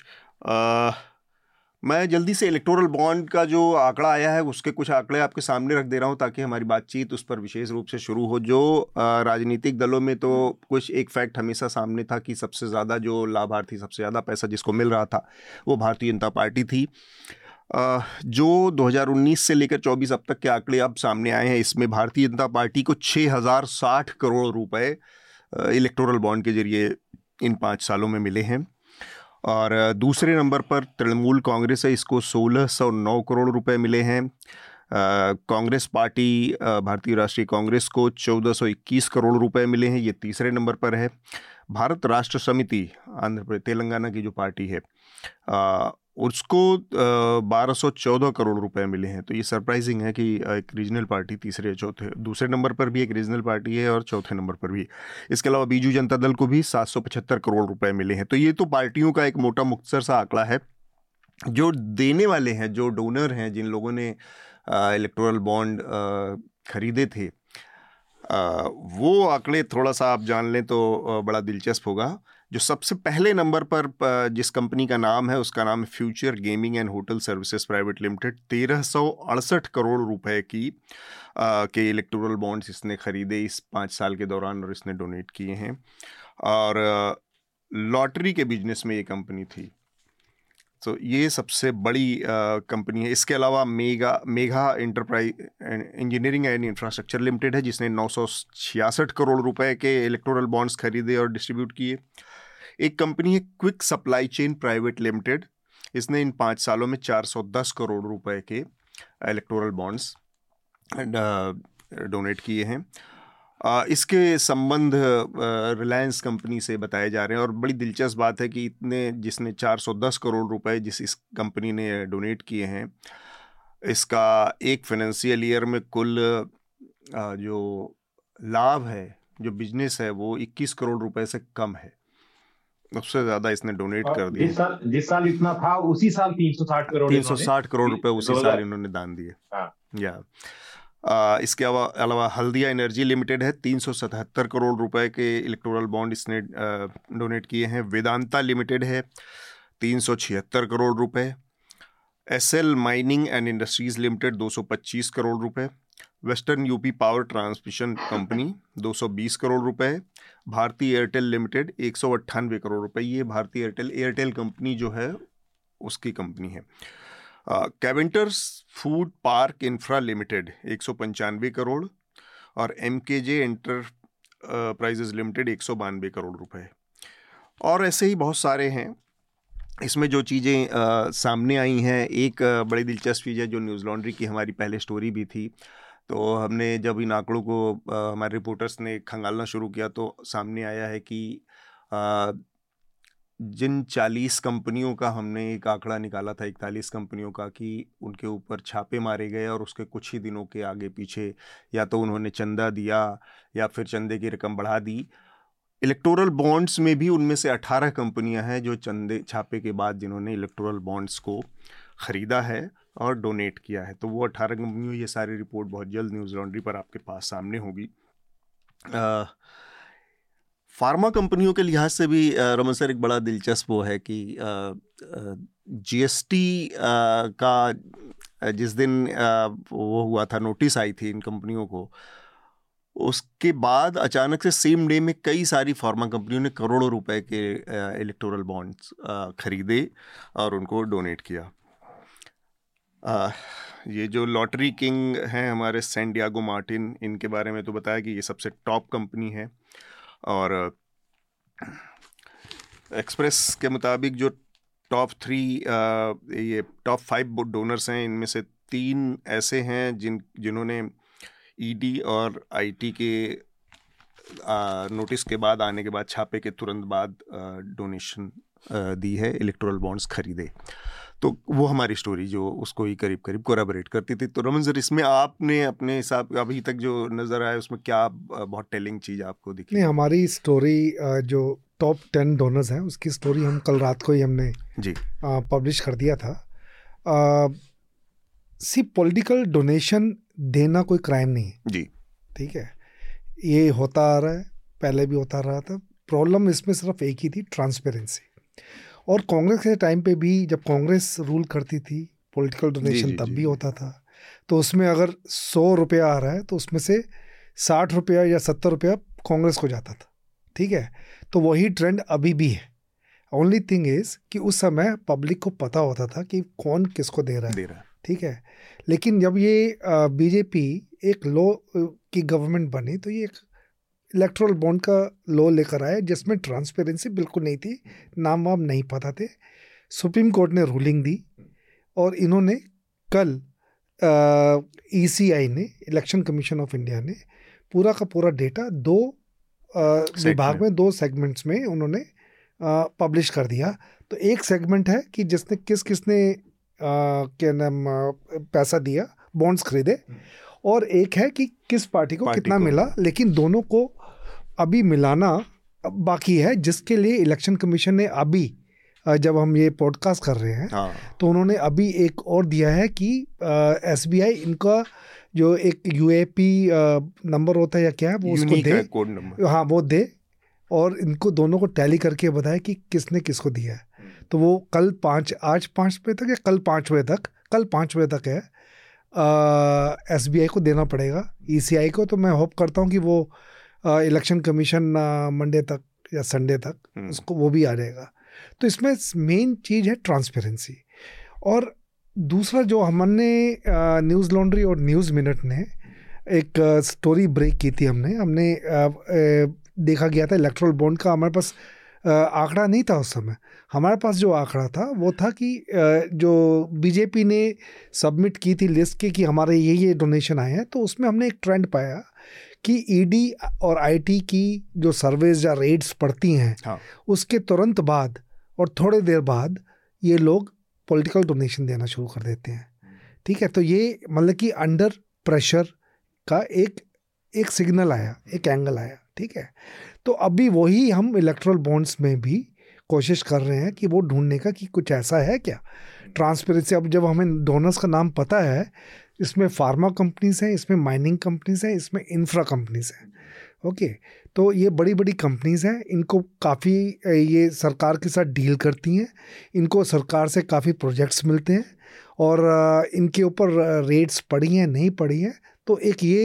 मैं जल्दी से इलेक्टोरल बॉन्ड का जो आंकड़ा आया है उसके कुछ आंकड़े आपके सामने रख दे रहा हूं ताकि हमारी बातचीत उस पर विशेष रूप से शुरू हो। जो राजनीतिक दलों में तो कुछ एक फैक्ट हमेशा सामने था कि सबसे ज़्यादा जो लाभार्थी, सबसे ज़्यादा पैसा जिसको मिल रहा था वो भारतीय जनता पार्टी थी। जो 2019 से लेकर 24 अब तक के आंकड़े अब सामने आए हैं, इसमें भारतीय जनता पार्टी को 6060 करोड़ रुपए इलेक्टोरल बॉन्ड के जरिए इन 5 सालों में मिले हैं। और दूसरे नंबर पर तृणमूल कांग्रेस है, इसको 1609 करोड़ रुपए मिले हैं। कांग्रेस पार्टी भारतीय राष्ट्रीय कांग्रेस को 1421 करोड़ रुपए मिले हैं, ये तीसरे नंबर पर है। भारत राष्ट्र समिति आंध्र प्रदेश तेलंगाना की जो पार्टी है उसको 1214 करोड़ रुपए मिले हैं। तो ये सरप्राइजिंग है कि एक रीजनल पार्टी दूसरे नंबर पर भी एक रीजनल पार्टी है और चौथे नंबर पर भी। इसके अलावा बीजू जनता दल को भी 775 करोड़ रुपए मिले हैं। तो ये तो पार्टियों का एक मोटा मुख्तसर सा आंकड़ा है। जो देने वाले हैं, जो डोनर हैं, जिन लोगों ने इलेक्टोरल बॉन्ड खरीदे थे, वो आंकड़े थोड़ा सा आप जान लें तो बड़ा दिलचस्प होगा। जो सबसे पहले नंबर पर जिस कंपनी का नाम है उसका नाम है future gaming and hotel services private limited. 1368 crore रुपए की के इलेक्टोरल बॉन्ड्स इसने खरीदे इस 5 साल के दौरान और इसने डोनेट किए हैं। और लॉटरी के बिजनेस में ये कंपनी थी। तो ये सबसे बड़ी कंपनी है। इसके अलावा Megha enterprise engineering and infrastructure limited है, जिसने 966 करोड़ रुपए के इलेक्टोरल बॉन्ड्स खरीदे और डिस्ट्रीब्यूट किए। एक कंपनी है quick supply chain private limited, इसने इन 5 सालों में 410 करोड़ रुपए के इलेक्टोरल बॉन्ड्स डोनेट किए हैं। इसके संबंध रिलायंस कंपनी से बताए जा रहे हैं। और बड़ी दिलचस्प बात है कि जिसने 410 करोड़ रुपए इस कंपनी ने डोनेट किए हैं, इसका एक फाइनेंशियल ईयर में कुल जो लाभ है, जो बिजनेस है, वो 21 करोड़ रुपए से कम है। उससे ज़्यादा इसने डोनेट कर दिया। जिस साल इतना था उसी साल 360 करोड़ रुपए उसी साल इन्होंने दान दिए। या इसके अलावा हल्दिया एनर्जी लिमिटेड है, 377 करोड़ रुपए के इलेक्टोरल बॉन्ड इसने डोनेट किए हैं। वेदांता लिमिटेड है, 376 करोड़ रुपए। SL mining and industries limited 225 crore रुपए। Western UP power transmission company 220 crore रुपए। भारतीय एयरटेल लिमिटेड 198 करोड़ रुपए। ये भारतीय एयरटेल कंपनी जो है उसकी कंपनी है। Keventers food park infra limited 195 crore और एमकेजे एंटरप्राइजेज लिमिटेड 192 करोड़ रुपए। और ऐसे ही बहुत सारे हैं। इसमें जो चीज़ें सामने आई हैं, एक बड़ी दिलचस्प चीज़ है जो न्यूज़ लॉन्ड्री की हमारी पहले स्टोरी भी थी। तो हमने जब इन आंकड़ों को हमारे रिपोर्टर्स ने खंगालना शुरू किया तो सामने आया है कि जिन 40 कंपनियों का हमने एक आंकड़ा निकाला था, 41 कंपनियों का, कि उनके ऊपर छापे मारे गए और उसके कुछ ही दिनों के आगे पीछे या तो उन्होंने चंदा दिया या फिर चंदे की रकम बढ़ा दी। इलेक्टोरल बॉन्ड्स में भी उनमें से 18 कंपनियां हैं जो चंदे छापे के बाद जिन्होंने इलेक्टोरल बॉन्ड्स को ख़रीदा है और डोनेट किया है। तो वो 18 कंपनियों, ये सारी रिपोर्ट बहुत जल्द न्यूज़ लॉन्ड्री पर आपके पास सामने होगी। फार्मा कंपनियों के लिहाज से भी रमन सर एक बड़ा दिलचस्प वो है कि जीएसटी का जिस दिन वो हुआ था, नोटिस आई थी इन कंपनियों को, उसके बाद अचानक से सेम डे में कई सारी फार्मा कंपनियों ने करोड़ों रुपए के इलेक्टोरल बॉन्ड्स खरीदे और उनको डोनेट किया। ये जो लॉटरी किंग हैं हमारे सैन डियागो मार्टिन, इनके बारे में तो बताया कि ये सबसे टॉप कंपनी है। और एक्सप्रेस के मुताबिक जो टॉप 5 डोनर्स हैं, इनमें से 3 ऐसे हैं जिन्होंने ईडी और आईटी के नोटिस के बाद आने के बाद, छापे के तुरंत बाद डोनेशन दी है, इलेक्टोरल बॉन्ड्स खरीदे। तो वो हमारी स्टोरी जो उसको ही करीब करीब कोराबरेट करती थी। तो रमन सर, इसमें आपने अपने हिसाब अभी तक जो नज़र आया उसमें क्या बहुत टेलिंग चीज़ आपको दिखी? नहीं, हमारी स्टोरी जो टॉप 10 डोनर्स हैं उसकी स्टोरी हम कल रात को ही हमने जी पब्लिश कर दिया था। पॉलिटिकल डोनेशन देना कोई क्राइम नहीं है जी, ठीक है। ये होता आ रहा है, पहले भी होता रहा था। प्रॉब्लम इसमें सिर्फ एक ही थी, ट्रांसपेरेंसी। और कांग्रेस के टाइम पे भी जब कांग्रेस रूल करती थी, पॉलिटिकल डोनेशन तब भी होता था। तो उसमें अगर 100 रुपया आ रहा है तो उसमें से 60 रुपया या 70 रुपया कांग्रेस को जाता था, ठीक है। तो वही ट्रेंड अभी भी है। ओनली थिंग इज़ कि उस समय पब्लिक को पता होता था कि कौन किसको दे रहा है, ठीक है। लेकिन जब ये बीजेपी एक लॉ की गवर्नमेंट बनी तो ये एक इलेक्ट्रल बॉन्ड का लॉ लेकर आए जिसमें ट्रांसपेरेंसी बिल्कुल नहीं थी, नाम वाम नहीं पता थे। सुप्रीम कोर्ट ने रूलिंग दी और इन्होंने कल ECI ने, इलेक्शन कमीशन ऑफ इंडिया ने पूरा का पूरा डेटा 2 विभाग में 2 सेगमेंट्स में उन्होंने पब्लिश कर दिया। तो एक सेगमेंट है कि जिसने किसने क्या नाम पैसा दिया, बॉन्ड्स खरीदे, और एक है कि किस पार्टी को कितना मिला, लेकिन दोनों को अभी मिलाना बाकी है, जिसके लिए इलेक्शन कमीशन ने अभी जब हम ये पॉडकास्ट कर रहे हैं तो उन्होंने अभी एक और दिया है कि SBI इनका जो एक UAP नंबर होता है या क्या है वो उसको दे, कोड नंबर, हाँ वो दे, और इनको दोनों को टैली करके बताए कि किसने किसको दिया है। तो वो कल आज 5 बजे तक या कल 5 बजे तक है, SBI को देना पड़ेगा ECI को। तो मैं होप करता हूँ कि वो इलेक्शन कमीशन मंडे तक या संडे तक उसको वो भी आ जाएगा। तो इसमें मेन चीज़ है ट्रांसपेरेंसी। और दूसरा जो हमने न्यूज़ लॉन्ड्री और न्यूज़ मिनट ने एक स्टोरी ब्रेक की थी, हमने देखा गया था इलेक्ट्रल बॉन्ड का। हमारे पास आंकड़ा नहीं था उस समय, हमारे पास जो आंकड़ा था वो था कि जो बीजेपी ने सबमिट की थी लिस्ट की कि हमारे ये डोनेशन आए हैं, तो उसमें हमने एक ट्रेंड पाया कि ED और IT की जो सर्वेज या रेट्स पड़ती हैं उसके तुरंत बाद और थोड़े देर बाद ये लोग पॉलिटिकल डोनेशन देना शुरू कर देते हैं। ठीक है, तो ये मतलब कि अंडर प्रेशर का एक सिग्नल आया, एक एंगल आया। ठीक है, तो अभी वही हम इलेक्ट्रल बॉन्ड्स में भी कोशिश कर रहे हैं कि वो ढूंढने का कि कुछ ऐसा है क्या ट्रांसपेरेंसी। अब जब हमें डोनर्स का नाम पता है, इसमें फार्मा कंपनीज हैं, इसमें माइनिंग कंपनीज हैं, इसमें इंफ्रा कंपनीज हैं। ओके, तो ये बड़ी बड़ी कंपनीज हैं, इनको काफ़ी ये सरकार के साथ डील करती हैं, इनको सरकार से काफ़ी प्रोजेक्ट्स मिलते हैं और इनके ऊपर रेट्स पड़ी हैं नहीं पड़ी हैं। तो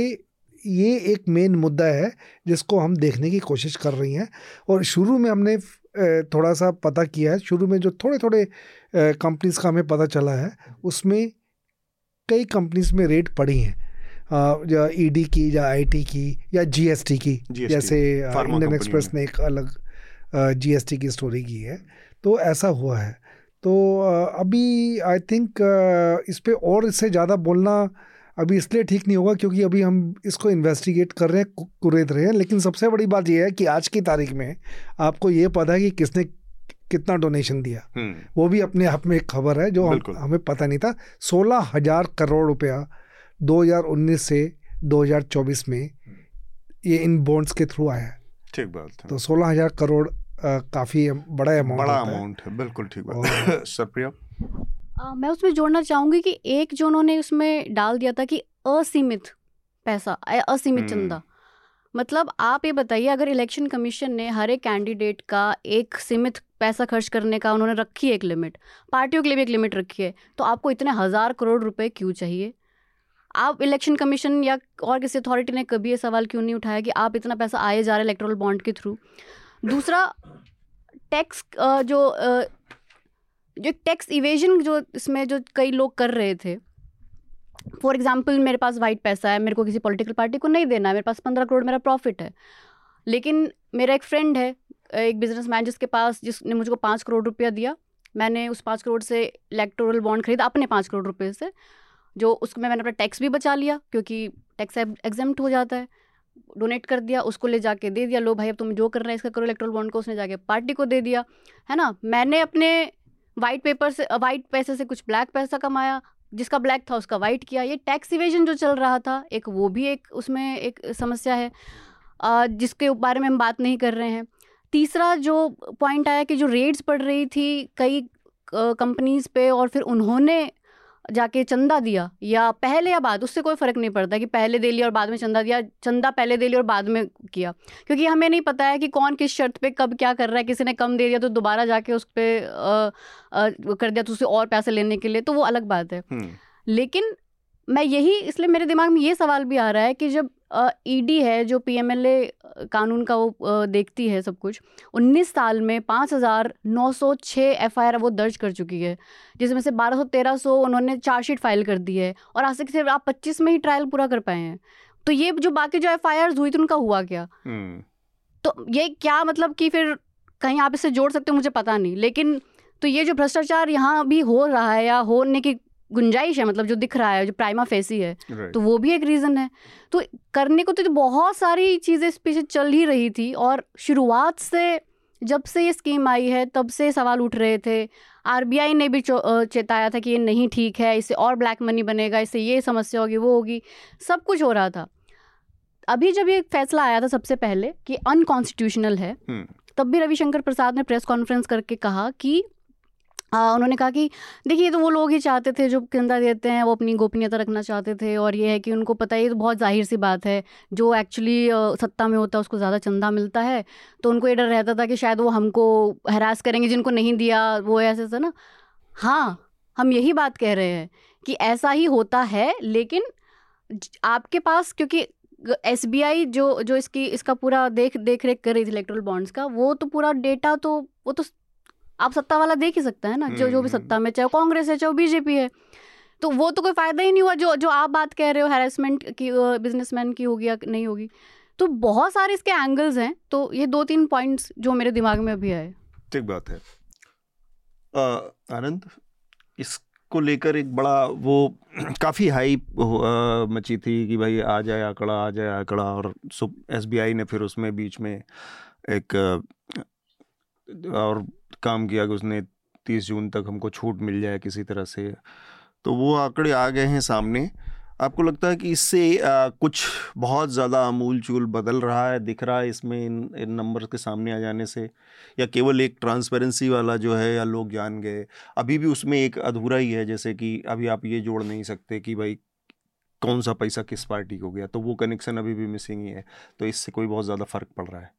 ये एक मेन मुद्दा है जिसको हम देखने की कोशिश कर रही हैं। और शुरू में हमने थोड़ा सा पता किया है, शुरू में जो थोड़े कंपनीज का हमें पता चला है उसमें कई कंपनीज में रेट पड़ी हैं, या ED की या IT की या GST की, जैसे इंडियन एक्सप्रेस ने एक अलग GST की स्टोरी की है। तो ऐसा हुआ है। तो अभी आई थिंक इस पे और इससे ज़्यादा बोलना अभी इसलिए ठीक नहीं होगा क्योंकि अभी हम इसको इन्वेस्टिगेट कर रहे हैं, कुरेद रहे हैं। लेकिन सबसे बड़ी बात यह है कि आज की तारीख में आपको ये पता है कि किसने कितना डोनेशन दिया, वो भी अपने आप में एक खबर है जो हमें पता नहीं था। 16,000 करोड़ रुपया 2019 से 2024 में ये इन बॉन्ड्स के थ्रू आया है। ठीक बात है। तो 16,000 करोड़ काफ़ी बड़ा अमाउंट है। बिल्कुल ठीक बात है। सरप्रिया, मैं उसमें जोड़ना चाहूँगी कि एक जो उन्होंने उसमें डाल दिया था कि असीमित पैसा, असीमित चंदा। मतलब आप ये बताइए, अगर इलेक्शन कमीशन ने हर एक कैंडिडेट का एक सीमित पैसा खर्च करने का उन्होंने रखी है एक लिमिट, पार्टियों के लिए भी एक लिमिट रखी है, तो आपको इतने 1,000 करोड़ रुपए क्यों चाहिए? आप इलेक्शन कमीशन या और किसी अथॉरिटी ने कभी ये सवाल क्यों नहीं उठाया कि आप इतना पैसा आए जा रहा है इलेक्टोरल बॉन्ड के थ्रू? दूसरा, टैक्स जो टैक्स इवेजन जो इसमें जो कई लोग कर रहे थे, फॉर एग्जाम्पल मेरे पास वाइट पैसा है, मेरे को किसी पॉलिटिकल पार्टी को नहीं देना है, मेरे पास 15 करोड़ मेरा प्रॉफिट है, लेकिन मेरा एक फ्रेंड है, एक बिजनेसमैन जिसने मुझको 5 करोड़ रुपया दिया, मैंने उस 5 करोड़ से इलेक्टोरल बॉन्ड खरीदा अपने 5 करोड़ रुपये से, जो उसको मैंने अपना टैक्स भी बचा लिया क्योंकि टैक्स एग्जेम्प्ट हो जाता है, डोनेट कर दिया, उसको ले जाके दे दिया, लो भाई अब तुम जो कर रहे हैं इसका करो इलेक्टोरल बॉन्ड को, उसने जाके पार्टी को दे दिया, है ना। मैंने अपने वाइट पैसे से कुछ ब्लैक पैसा कमाया, जिसका ब्लैक था उसका वाइट किया। ये टैक्स इवेजन जो चल रहा था एक, वो भी एक उसमें एक समस्या है जिसके बारे में हम बात नहीं कर रहे हैं। तीसरा जो पॉइंट आया कि जो रेड्स पड़ रही थी कई कंपनीज पे और फिर उन्होंने जाके चंदा दिया, या पहले या बाद, उससे कोई फ़र्क नहीं पड़ता कि पहले दे लिया और बाद में चंदा दिया, चंदा पहले दे लिया और बाद में किया, क्योंकि हमें नहीं पता है कि कौन किस शर्त पे कब क्या कर रहा है। किसी ने कम दे दिया तो दोबारा जाके उस पर कर दिया तो उससे और पैसे लेने के लिए, तो वो अलग बात है। लेकिन मैं इसलिए मेरे दिमाग में ये सवाल भी आ रहा है कि जब ED है जो PMLA कानून का वो देखती है सब कुछ, 19 साल में 5,906 FIR वो दर्ज कर चुकी है, जिसमें से 1,200-1,300 उन्होंने चार्जशीट फाइल कर दी है, और आज से सिर्फ आप 25 में ही ट्रायल पूरा कर पाए हैं। तो ये जो बाकी जो FIRs हुई थी उनका हुआ क्या? तो ये क्या मतलब कि फिर कहीं आप इससे जोड़ सकते हो, मुझे पता नहीं, लेकिन तो ये जो भ्रष्टाचार यहाँ भी हो रहा है या होने की गुंजाइश है, मतलब जो दिख रहा है, जो प्राइमा फेसी है, तो वो भी एक रीज़न है। तो करने को तो बहुत सारी चीज़ें इस पीछे चल ही रही थी, और शुरुआत से जब से ये स्कीम आई है तब से सवाल उठ रहे थे। RBI ने भी चेताया था कि ये नहीं ठीक है, इससे और ब्लैक मनी बनेगा, इससे ये समस्या होगी, वो होगी, सब कुछ हो रहा था। अभी जब ये फैसला आया था सबसे पहले कि अनकॉन्स्टिट्यूशनल है, तब भी रविशंकर प्रसाद ने प्रेस कॉन्फ्रेंस करके कहा कि उन्होंने कहा कि देखिए, तो वो लोग ही चाहते थे जो चंदा देते हैं, वो अपनी गोपनीयता रखना चाहते थे, और ये है कि उनको पता है, ये तो बहुत जाहिर सी बात है, जो एक्चुअली सत्ता में होता है उसको ज़्यादा चंदा मिलता है, तो उनको ये डर रहता था कि शायद वो हमको हरास करेंगे जिनको नहीं दिया, वो ऐसे से ना। हाँ, हम यही बात कह रहे हैं कि ऐसा ही होता है, लेकिन आपके पास, क्योंकि SBI जो इसका पूरा देख रेख कर रही थी इलेक्टोरल बॉन्ड्स का, वो तो पूरा डेटा तो वो तो आप सत्ता वाला देख ही सकता है ना, जो भी सत्ता में, चाहे कांग्रेस है चाहे BJP है, तो वो तो कोई फायदा ही नहीं हुआ। जो आप बात कह रहे हो हैरेसमेंट की, बिजनेसमैन की होगी या नहीं होगी, तो बहुत सारे इसके एंगल्स हैं। तो ये 2-3 पॉइंट्स जो मेरे दिमाग में अभी आए। ठीक बात है। आनंद, इसको लेकर एक बड़ा वो काफ़ी हाइप मची थी कि भाई आ जाए आंकड़ा, और SBI ने फिर उसमें बीच में एक और काम किया कि उसने 30 जून तक हमको छूट मिल जाए किसी तरह से, तो वो आंकड़े आ गए हैं सामने। आपको लगता है कि इससे कुछ बहुत ज़्यादा आमूल चूल बदल रहा है, दिख रहा है इसमें, इन नंबर के सामने आ जाने से, या केवल एक ट्रांसपेरेंसी वाला जो है, या लोग जान गए, अभी भी उसमें एक अधूरा ही है, जैसे कि अभी आप ये जोड़ नहीं सकते कि भाई कौन सा पैसा किस पार्टी को गया, तो वो कनेक्शन अभी भी मिसिंग ही है, तो इससे कोई बहुत ज़्यादा फ़र्क पड़ रहा है?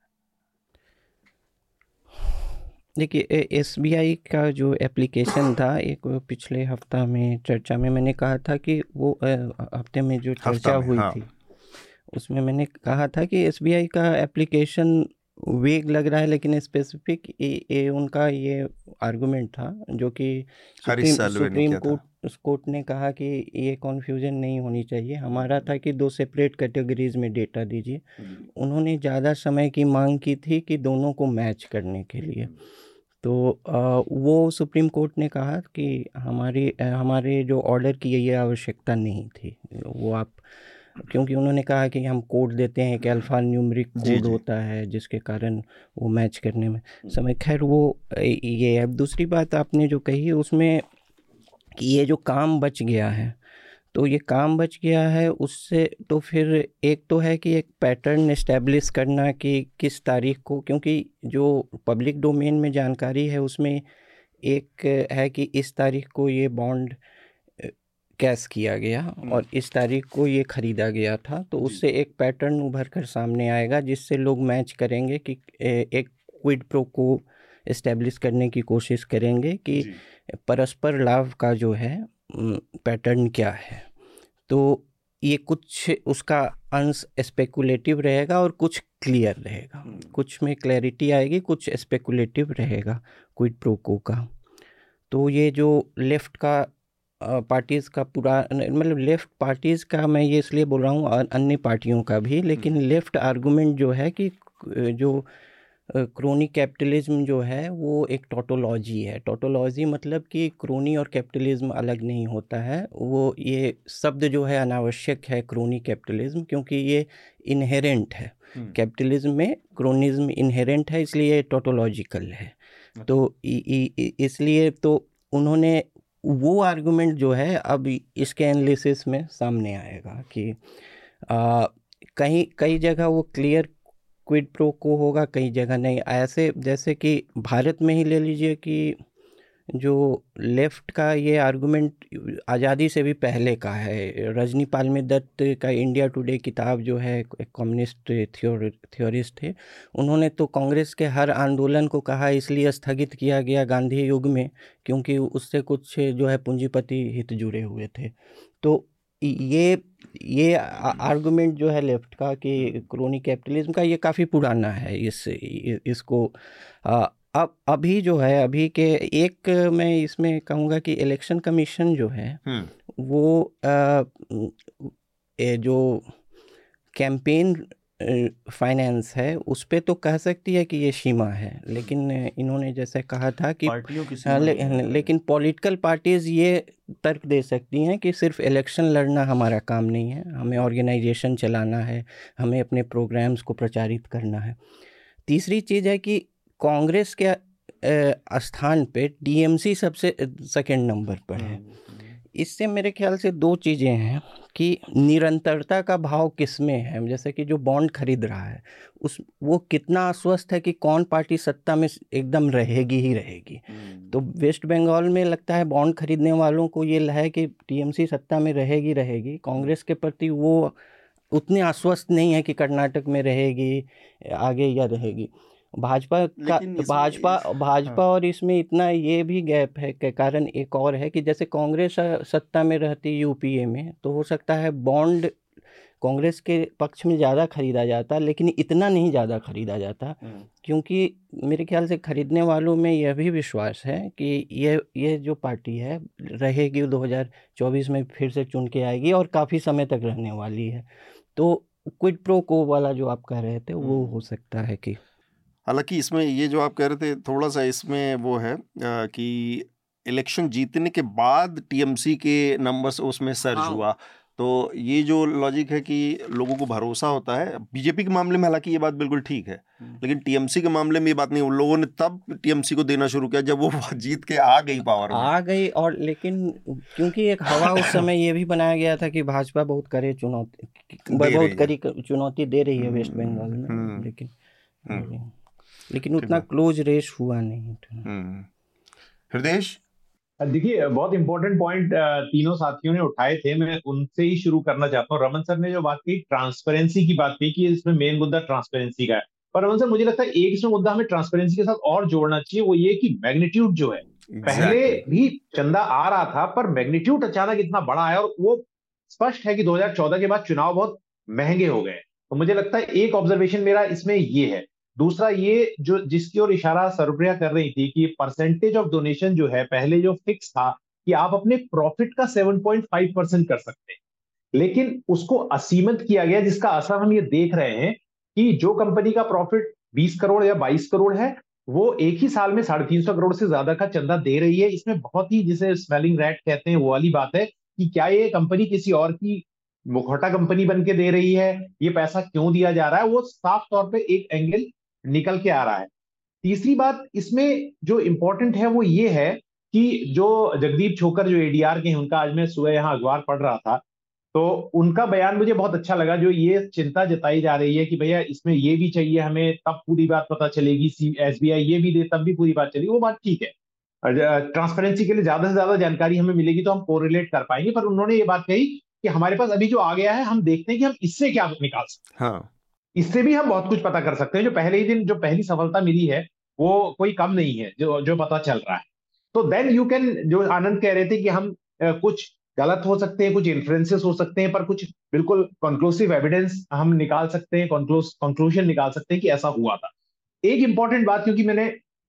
देखिए, SBI का जो एप्लीकेशन था, एक पिछले हफ्ता में चर्चा में मैंने कहा था कि वो हफ्ते में जो चर्चा हुई थी, उसमें मैंने कहा था कि SBI का एप्लीकेशन वेग लग रहा है, लेकिन स्पेसिफिक उनका ये आर्गुमेंट था, जो कि सुप्रीम कोर्ट ने कहा कि ये कन्फ्यूजन नहीं होनी चाहिए। हमारा था कि 2 सेपरेट कैटेगरीज में डेटा दीजिए। उन्होंने ज़्यादा समय की मांग की थी कि दोनों को मैच करने के लिए, तो वो सुप्रीम कोर्ट ने कहा कि हमारे जो ऑर्डर की ये आवश्यकता नहीं थी। वो आप, क्योंकि उन्होंने कहा कि हम कोड देते हैं, एक अल्फा न्यूमेरिक कोड होता है जिसके कारण वो मैच करने में समय, खैर वो ये है। दूसरी बात आपने जो कही उसमें कि ये जो काम बच गया है, तो ये काम बच गया है उससे, तो फिर एक तो है कि एक पैटर्न इस्टेब्लिश करना कि किस तारीख को, क्योंकि जो पब्लिक डोमेन में जानकारी है उसमें एक है कि इस तारीख को ये बॉन्ड कैश किया गया और इस तारीख को ये ख़रीदा गया था, तो उससे एक पैटर्न उभर कर सामने आएगा जिससे लोग मैच करेंगे कि एक क्विड प्रो को इस्टेब्लिश करने की कोशिश करेंगे कि परस्पर लाभ का जो है पैटर्न क्या है। तो ये कुछ उसका अंश स्पेकुलेटिव रहेगा और कुछ क्लियर रहेगा, कुछ में क्लैरिटी आएगी, कुछ स्पेकुलेटिव रहेगा क्विड प्रो को का। तो ये जो लेफ़्ट का पार्टीज़ का पूरा, मतलब लेफ़्ट पार्टीज़ का मैं ये इसलिए बोल रहा हूँ, अन्य पार्टियों का भी, लेकिन लेफ़्ट आर्गुमेंट जो है कि जो क्रोनी कैपिटलिज्म जो है वो एक टोटोलॉजी है। टोटोलॉजी मतलब कि क्रोनी और कैपिटलिज्म अलग नहीं होता है, वो ये शब्द जो है अनावश्यक है क्रोनी कैपिटलिज्म, क्योंकि ये इनहेरेंट है। कैपिटलिज्म में क्रोनिज्म इनहेरेंट है, इसलिए ये टोटोलॉजिकल है। तो इसलिए तो उन्होंने वो आर्गुमेंट जो है अब इसके एनालिसिस में सामने आएगा कि कई जगह वो क्लियर क्विड प्रो को होगा, कई जगह नहीं। ऐसे जैसे कि भारत में ही ले लीजिए कि जो लेफ़्ट का ये आर्गुमेंट आज़ादी से भी पहले का है। रजनी पालमी दत्त का इंडिया टुडे किताब जो है, एक कम्युनिस्ट थ्योरिस्ट थे, उन्होंने तो कांग्रेस के हर आंदोलन को कहा इसलिए स्थगित किया गया गांधी युग में क्योंकि उससे कुछ जो है पूंजीपति हित जुड़े हुए थे। तो ये आर्गुमेंट जो है लेफ्ट का कि क्रोनी कैपिटलिज्म का, ये काफ़ी पुराना है। इसको अब अभी जो है, अभी के एक मैं इसमें कहूँगा कि इलेक्शन कमीशन जो है वो जो कैंपेन फाइनेंस है उस पे तो कह सकती है कि ये सीमा है, लेकिन इन्होंने जैसे कहा था कि पार्टियों की सीमा नहीं है। लेकिन पॉलिटिकल पार्टीज ये तर्क दे सकती हैं कि सिर्फ इलेक्शन लड़ना हमारा काम नहीं है, हमें ऑर्गेनाइजेशन चलाना है, हमें अपने प्रोग्राम्स को प्रचारित करना है। तीसरी चीज़ है कि कांग्रेस के स्थान पे टीएमसी सबसे सेकंड नंबर पर है। इससे मेरे ख्याल से दो चीज़ें हैं कि निरंतरता का भाव किस में है, जैसे कि जो बॉन्ड खरीद रहा है वो कितना आश्वस्त है कि कौन पार्टी सत्ता में एकदम रहेगी ही रहेगी। तो वेस्ट बंगाल में लगता है बॉन्ड खरीदने वालों को ये है कि टीएमसी सत्ता में रहेगी। कांग्रेस के प्रति वो उतने आश्वस्त नहीं है कि कर्नाटक में रहेगी आगे या रहेगी। भाजपा और इसमें इतना ये भी गैप है के कारण एक और है कि जैसे कांग्रेस सत्ता में रहती यूपीए में तो हो सकता है बॉन्ड कांग्रेस के पक्ष में ज़्यादा खरीदा जाता, लेकिन इतना नहीं ज़्यादा खरीदा जाता, क्योंकि मेरे ख्याल से खरीदने वालों में यह भी विश्वास है कि ये जो पार्टी है रहेगी, 2024 में फिर से चुन के आएगी और काफ़ी समय तक रहने वाली है। तो क्विड प्रो को वाला जो आप कह रहे थे वो हो सकता है कि, हालांकि इसमें ये जो आप कह रहे थे थोड़ा सा इसमें वो है कि इलेक्शन जीतने के बाद टीएमसी के नंबर्स उसमें सर्ज हुआ, तो ये जो लॉजिक है कि लोगों को भरोसा होता है। बीजेपी के मामले में हालांकि ये बात बिल्कुल ठीक है, लेकिन टीएमसी के मामले में ये बात नहीं। उन लोगों ने तब टीएमसी को देना शुरू किया जब वो जीत के आ गई पावर में, आ गई। और लेकिन क्योंकि एक हवा उस समय ये भी बनाया गया था कि भाजपा बहुत कड़ी चुनौती दे रही है वेस्ट बंगाल में, लेकिन उतना क्लोज रेस हुआ नहीं था। हृदय, देखिए बहुत इंपॉर्टेंट पॉइंट तीनों साथियों ने उठाए थे, मैं उनसे ही शुरू करना चाहता हूँ। रमन सर ने जो बात की ट्रांसपेरेंसी की बात की कि इसमें मेन मुद्दा ट्रांसपेरेंसी का है, पर रमन सर मुझे लगता है एक इसमें मुद्दा हमें ट्रांसपेरेंसी के साथ और जोड़ना चाहिए, वो ये कि मैग्नीट्यूड जो है, पहले भी चंदा आ रहा था पर मैग्नीट्यूड अचानक इतना बड़ा है, और वो स्पष्ट है कि 2014 के बाद चुनाव बहुत महंगे हो गए। तो मुझे लगता है एक ऑब्जर्वेशन मेरा इसमें ये है। दूसरा ये जो जिसकी ओर इशारा सर्वप्रिया कर रही थी कि परसेंटेज ऑफ डोनेशन जो है पहले जो फिक्स था कि आप अपने प्रॉफिट का 7.5% कर सकते हैं, लेकिन उसको असीमित किया गया, जिसका असर हम ये देख रहे हैं कि जो कंपनी का प्रॉफिट 20 करोड़ या 22 करोड़ है वो एक ही साल में 350 करोड़ से ज्यादा का चंदा दे रही है। इसमें बहुत ही, जिसे स्मेलिंग रैट कहते हैं, वो वाली बात है कि क्या ये कंपनी किसी और की मुखौटा कंपनी बन के दे रही है, ये पैसा क्यों दिया जा रहा है, वो साफ तौर पर एक एंगल निकल के आ रहा है। तीसरी बात इसमें जो इंपॉर्टेंट है वो ये है कि जो जगदीप छोकर जो एडीआर के हैं, उनका आज मैं सुबह यहाँ अखबार पढ़ रहा था, तो उनका बयान मुझे बहुत अच्छा लगा, जो ये चिंता जताई जा रही है कि भैया इसमें ये भी चाहिए हमें, तब पूरी बात पता चलेगी, एसबीआई ये भी दे तब भी पूरी बात चलेगी। वो बात ठीक है, ट्रांसपेरेंसी के लिए ज्यादा से ज्यादा जानकारी हमें मिलेगी तो हम कोरिलेट कर पाएंगे, पर उन्होंने ये बात कही कि हमारे पास अभी जो आ गया है हम देखते हैं कि हम इससे क्या निकाल सकते हैं। इससे भी हम बहुत कुछ पता कर सकते हैं। जो पहले ही दिन जो पहली सफलता मिली है वो कोई कम नहीं है जो पता चल रहा है। तो देन यू कैन, जो आनंद कह रहे थे कि हम कुछ गलत हो सकते हैं, कुछ इन्फ्लुएंसेस हो सकते हैं, पर कुछ बिल्कुल कंक्लूसिव एविडेंस हम निकाल सकते हैं, कंक्लूजन निकाल सकते हैं कि ऐसा हुआ था। एक इंपॉर्टेंट बात, क्योंकि मैंने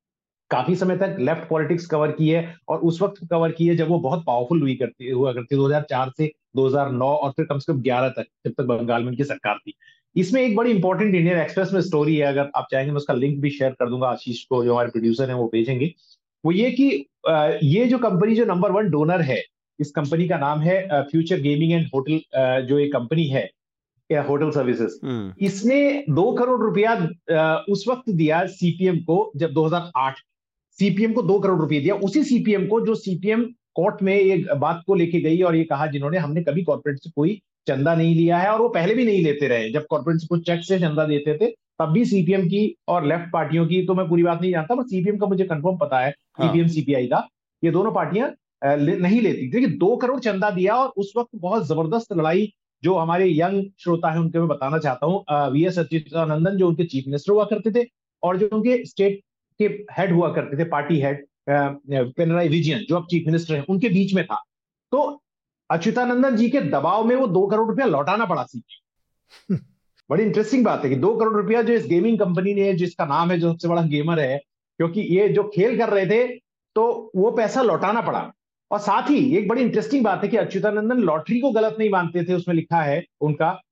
काफी समय तक लेफ्ट पॉलिटिक्स कवर की है और उस वक्त कवर की है जब वो बहुत पावरफुल हुआ करती 2004 से 2009 और फिर कम से कम 11 तक, जब तक बंगाल में उनकी सरकार थी। इसमें एक बड़ी इंपॉर्टेंट इंडियन एक्सप्रेस में स्टोरी है, अगर आप चाहेंगे मैं उसका लिंक भी शेयर कर दूंगा, आशीष को जो हमारे प्रोड्यूसर हैं वो भेजेंगे। वो ये कि ये जो कंपनी जो नंबर 1 डोनर है, इस कंपनी का नाम है फ्यूचर गेमिंग एंड होटल, जो एक कंपनी है होटल सर्विसेज, इसने 2 करोड़ रुपया उस वक्त दिया सीपीएम को, जब 2008 सीपीएम को 2 करोड़ रुपए दिया। उसी सीपीएम को जो सीपीएम कोर्ट में एक बात को लेके गई और ये कहा जिन्होंने हमने कभी कॉर्पोरेट से कोई चंदा नहीं लिया है, और वो पहले भी नहीं लेते रहे, जब कॉर्पोरेट से कुछ चेक से चंदा देते थे तब भी सीपीएम की और लेफ्ट पार्टियों की, तो मैं पूरी बात नहीं जानता, बस सीपीएम का मुझे कंफर्म पता है, सीपीएम सीपीआई का, ये दोनों पार्टियां नहीं लेती। देखिए 2 करोड़ चंदा दिया, और उस वक्त बहुत जबरदस्त लड़ाई, जो हमारे यंग श्रोता है उनके मैं बताना चाहता हूँ, वीएस अच्युतानंदन जो उनके चीफ मिनिस्टर हुआ करते थे और जो उनके स्टेट के हेड हुआ करते थे, पार्टी हेड पिनराई विजयन जो अब चीफ मिनिस्टर हैं, उनके बीच में था। तो अच्युतानंदन जी के दबाव में वो 2 करोड़ रुपया लौटाना पड़ा सीपीएम। बड़ी इंटरेस्टिंग बात है कि 2 करोड़ रुपया जो इस गेमिंग कंपनी ने, जिसका नाम है, जो सबसे बड़ा गेमर है, क्योंकि ये जो खेल कर रहे थे तो वो पैसा लौटाना पड़ा। और साथ ही एक बड़ी इंटरेस्टिंग बात है कि अच्युतानंदन लॉटरी को गलत नहीं मानते थे, उसमें लिखा है उनका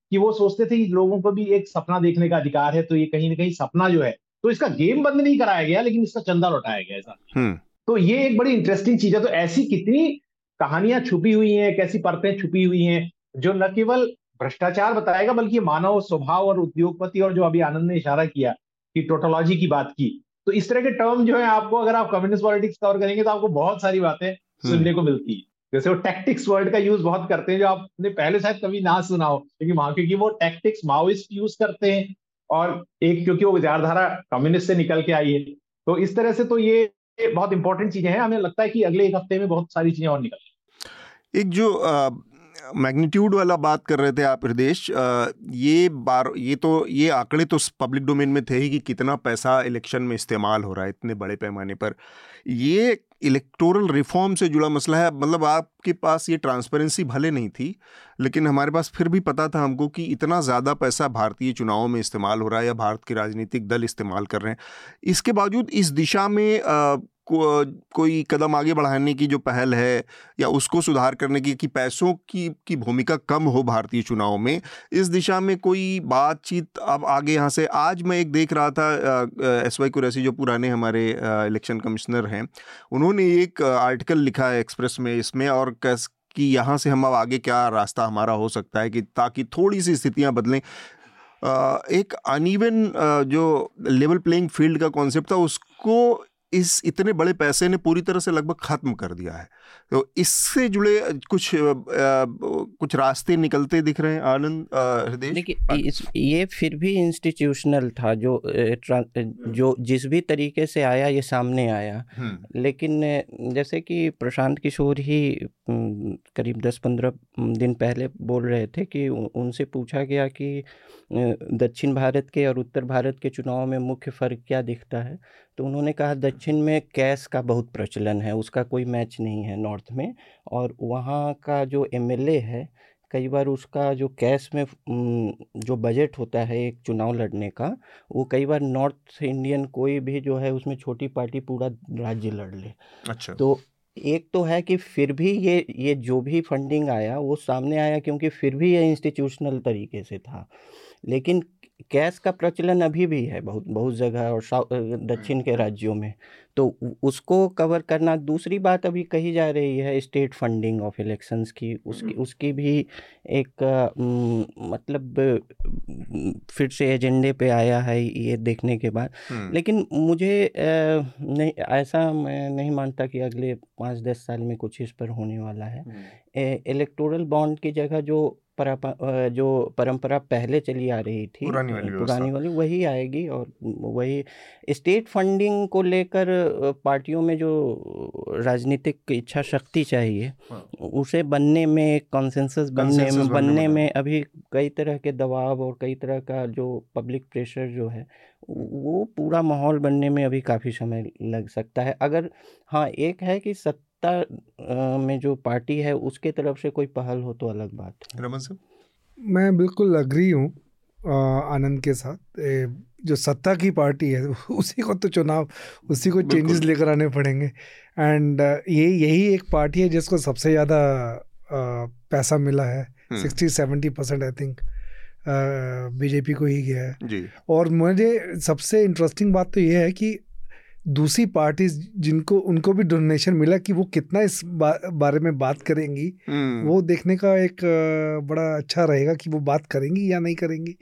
कि वो सोचते थे कि लोगों को भी एक सपना देखने का अधिकार है, तो ये कहीं ना कहीं सपना जो है, तो इसका गेम बंद नहीं कराया गया लेकिन इसका चंदा लौटाया गया ऐसा। तो ये एक बड़ी इंटरेस्टिंग चीज है। तो ऐसी कितनी कहानियां छुपी हुई हैं, कैसी परतें छुपी हुई हैं, जो न केवल भ्रष्टाचार बताएगा बल्कि मानव स्वभाव और उद्योगपति, और जो अभी आनंद ने इशारा किया कि टोटोलॉजी की बात की, तो इस तरह के टर्म जो है आपको, अगर आप कम्युनिस्ट पॉलिटिक्स कवर करेंगे तो आपको बहुत सारी बातें सुनने को मिलती है। जैसे वो टैक्टिक्स वर्ड का यूज बहुत करते हैं, जो आपने पहले शायद कभी ना सुना हो, लेकिन वहां क्योंकि वो टैक्टिक्स माओइस्ट यूज करते हैं, और एक क्योंकि वो विचारधारा कम्युनिस्ट से निकल के आई है। तो इस तरह से तो ये बहुत इंपॉर्टेंट चीजें हैं। हमें लगता है कि अगले एक हफ्ते में बहुत सारी चीजें और निकल। एक जो मैग्नीट्यूड वाला बात कर रहे थे आप हृदेश, ये आंकड़े तो पब्लिक डोमेन में थे ही कि कितना पैसा इलेक्शन में इस्तेमाल हो रहा है इतने बड़े पैमाने पर। ये इलेक्टोरल रिफॉर्म से जुड़ा मसला है। मतलब आपके पास ये ट्रांसपेरेंसी भले नहीं थी, लेकिन हमारे पास फिर भी पता था हमको कि इतना ज़्यादा पैसा भारतीय चुनावों में इस्तेमाल हो रहा है या भारत के राजनीतिक दल इस्तेमाल कर रहे हैं। इसके बावजूद इस दिशा में कोई कदम आगे बढ़ाने की जो पहल है या उसको सुधार करने की, कि पैसों की भूमिका कम हो भारतीय चुनाव में, इस दिशा में कोई बातचीत अब आगे यहाँ से? आज मैं एक देख रहा था, एसवाई कुरैशी जो पुराने हमारे इलेक्शन कमिश्नर हैं, उन्होंने एक आर्टिकल लिखा है एक्सप्रेस में इसमें, और कि यहाँ से हम अब आगे क्या रास्ता हमारा हो सकता है कि ताकि थोड़ी सी स्थितियाँ बदलें। एक अनइवन जो लेवल प्लेइंग फील्ड का कॉन्सेप्ट था, उसको इस इतने बड़े पैसे ने पूरी तरह से लगभग खत्म कर दिया है। तो इससे जुड़े कुछ रास्ते निकलते दिख रहे हैं आनंद, हृदेश? देखिए, ये फिर भी इंस्टीट्यूशनल था, जो जिस भी तरीके से आया ये सामने आया। लेकिन जैसे कि प्रशांत किशोर ही करीब 10-15 दिन पहले बोल रहे थे कि उनसे पूछा गया कि दक्षिण भारत के और उत्तर भारत के चुनाव में मुख्य फ़र्क क्या दिखता है, तो उन्होंने कहा दक्षिण में कैश का बहुत प्रचलन है, उसका कोई मैच नहीं है नॉर्थ में, और वहाँ का जो एमएलए है कई बार उसका जो कैश में जो बजट होता है एक चुनाव लड़ने का, वो कई बार नॉर्थ इंडियन कोई भी जो है उसमें छोटी पार्टी पूरा राज्य लड़ ले। अच्छा। तो एक तो है कि फिर भी ये जो भी फंडिंग आया वो सामने आया क्योंकि फिर भी ये इंस्टीट्यूशनल तरीके से था, लेकिन कैश का प्रचलन अभी भी है बहुत जगह और दक्षिण के राज्यों में, तो उसको कवर करना। दूसरी बात अभी कही जा रही है स्टेट फंडिंग ऑफ इलेक्शंस की, उसकी भी एक मतलब फिर से एजेंडे पे आया है ये देखने के बाद। लेकिन मुझे नहीं, ऐसा मैं नहीं मानता कि अगले 5-10 साल में कुछ इस पर होने वाला है। इलेक्टोरल बॉन्ड की जगह जो परंपरा पहले चली आ रही थी पुरानी वाली वही आएगी, और वही स्टेट फंडिंग को लेकर पार्टियों में जो राजनीतिक इच्छा शक्ति चाहिए उसे बनने में, कॉन्सेंसस बनने में अभी कई तरह के दबाव और कई तरह का जो पब्लिक प्रेशर जो है वो पूरा माहौल बनने में अभी काफ़ी समय लग सकता है। अगर हाँ, एक है कि में जो पार्टी है उसके तरफ से कोई पहल हो तो अलग बात है। रमन साहब? मैं बिल्कुल अग्री हूँ आनंद के साथ। जो सत्ता की पार्टी है उसी को तो चुनाव, उसी को चेंजेस लेकर आने पड़ेंगे। एंड यही एक पार्टी है जिसको सबसे ज़्यादा पैसा मिला है, 60-70% आई थिंक बीजेपी को ही गया है जी। और मुझे सबसे इंटरेस्टिंग बात तो ये है कि दूसरी पार्टीज जिनको उनको भी डोनेशन मिला कि वो कितना इस बारे में बात करेंगी, वो देखने का एक बड़ा अच्छा रहेगा कि वो बात करेंगी या नहीं करेंगी।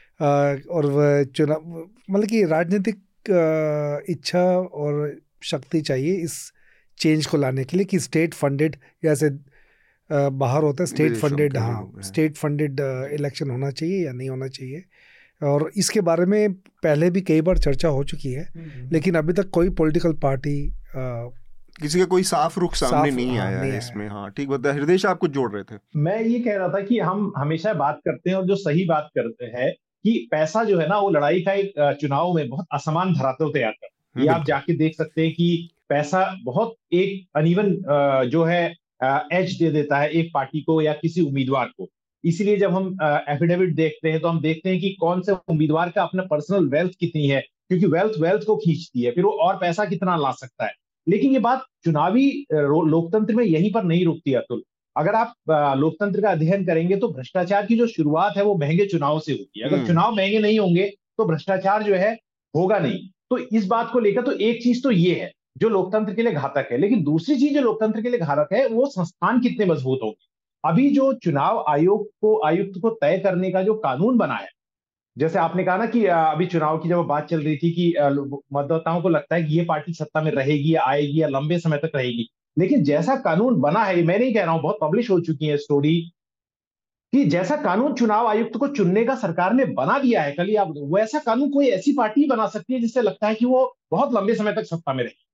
और वह चुनाव मतलब कि राजनीतिक इच्छा और शक्ति चाहिए इस चेंज को लाने के लिए कि स्टेट फंडेड, जैसे बाहर होता है स्टेट फंडेड, हाँ स्टेट फंडेड इलेक्शन होना चाहिए या नहीं होना चाहिए। और इसके बारे में पहले भी कई बार चर्चा हो चुकी है, लेकिन अभी तक कोई पॉलिटिकल पार्टी किसी का कोई साफ रुख सामने नहीं आया है इसमें। हाँ ठीक बताया। हृदय, आप कुछ जोड़ रहे थे? मैं ये कह रहा था कि हम हमेशा बात करते हैं और जो सही बात करते हैं कि पैसा जो है ना वो लड़ाई का एक चुनाव में बहुत असमान धरातल तैयार करता है। ये आप जाके देख सकते हैं कि पैसा बहुत एक अनइवन जो है एज दे देता है एक पार्टी को या किसी उम्मीदवार को। इसीलिए जब हम एफिडेविट देखते हैं तो हम देखते हैं कि कौन से उम्मीदवार का अपना पर्सनल वेल्थ कितनी है, क्योंकि वेल्थ को खींचती है, फिर वो और पैसा कितना ला सकता है। लेकिन ये बात चुनावी लोकतंत्र में यहीं पर नहीं रुकती अतुल। अगर आप लोकतंत्र का अध्ययन करेंगे तो भ्रष्टाचार की जो शुरुआत है वो महंगे चुनाव से होती है। अगर चुनाव महंगे नहीं होंगे तो भ्रष्टाचार जो है होगा नहीं। तो इस बात को लेकर तो एक चीज तो ये है जो लोकतंत्र के लिए घातक है, लेकिन दूसरी चीज जो लोकतंत्र के लिए घातक है वो संस्थान कितने मजबूत होंगे। अभी जो चुनाव आयुक्त को तय करने का जो कानून बना है, जैसे आपने कहा ना कि अभी चुनाव की जब बात चल रही थी कि मतदाताओं को लगता है कि ये पार्टी सत्ता में रहेगी या आएगी या लंबे समय तक रहेगी, लेकिन जैसा कानून बना है, मैं नहीं कह रहा हूं, बहुत पब्लिश हो चुकी है स्टोरी, कि जैसा कानून चुनाव आयुक्त को चुनने का सरकार ने बना दिया है, कल आप वैसा कानून कोई ऐसी पार्टी बना सकती है जिससे लगता है कि वो बहुत लंबे समय तक सत्ता में रहेगी।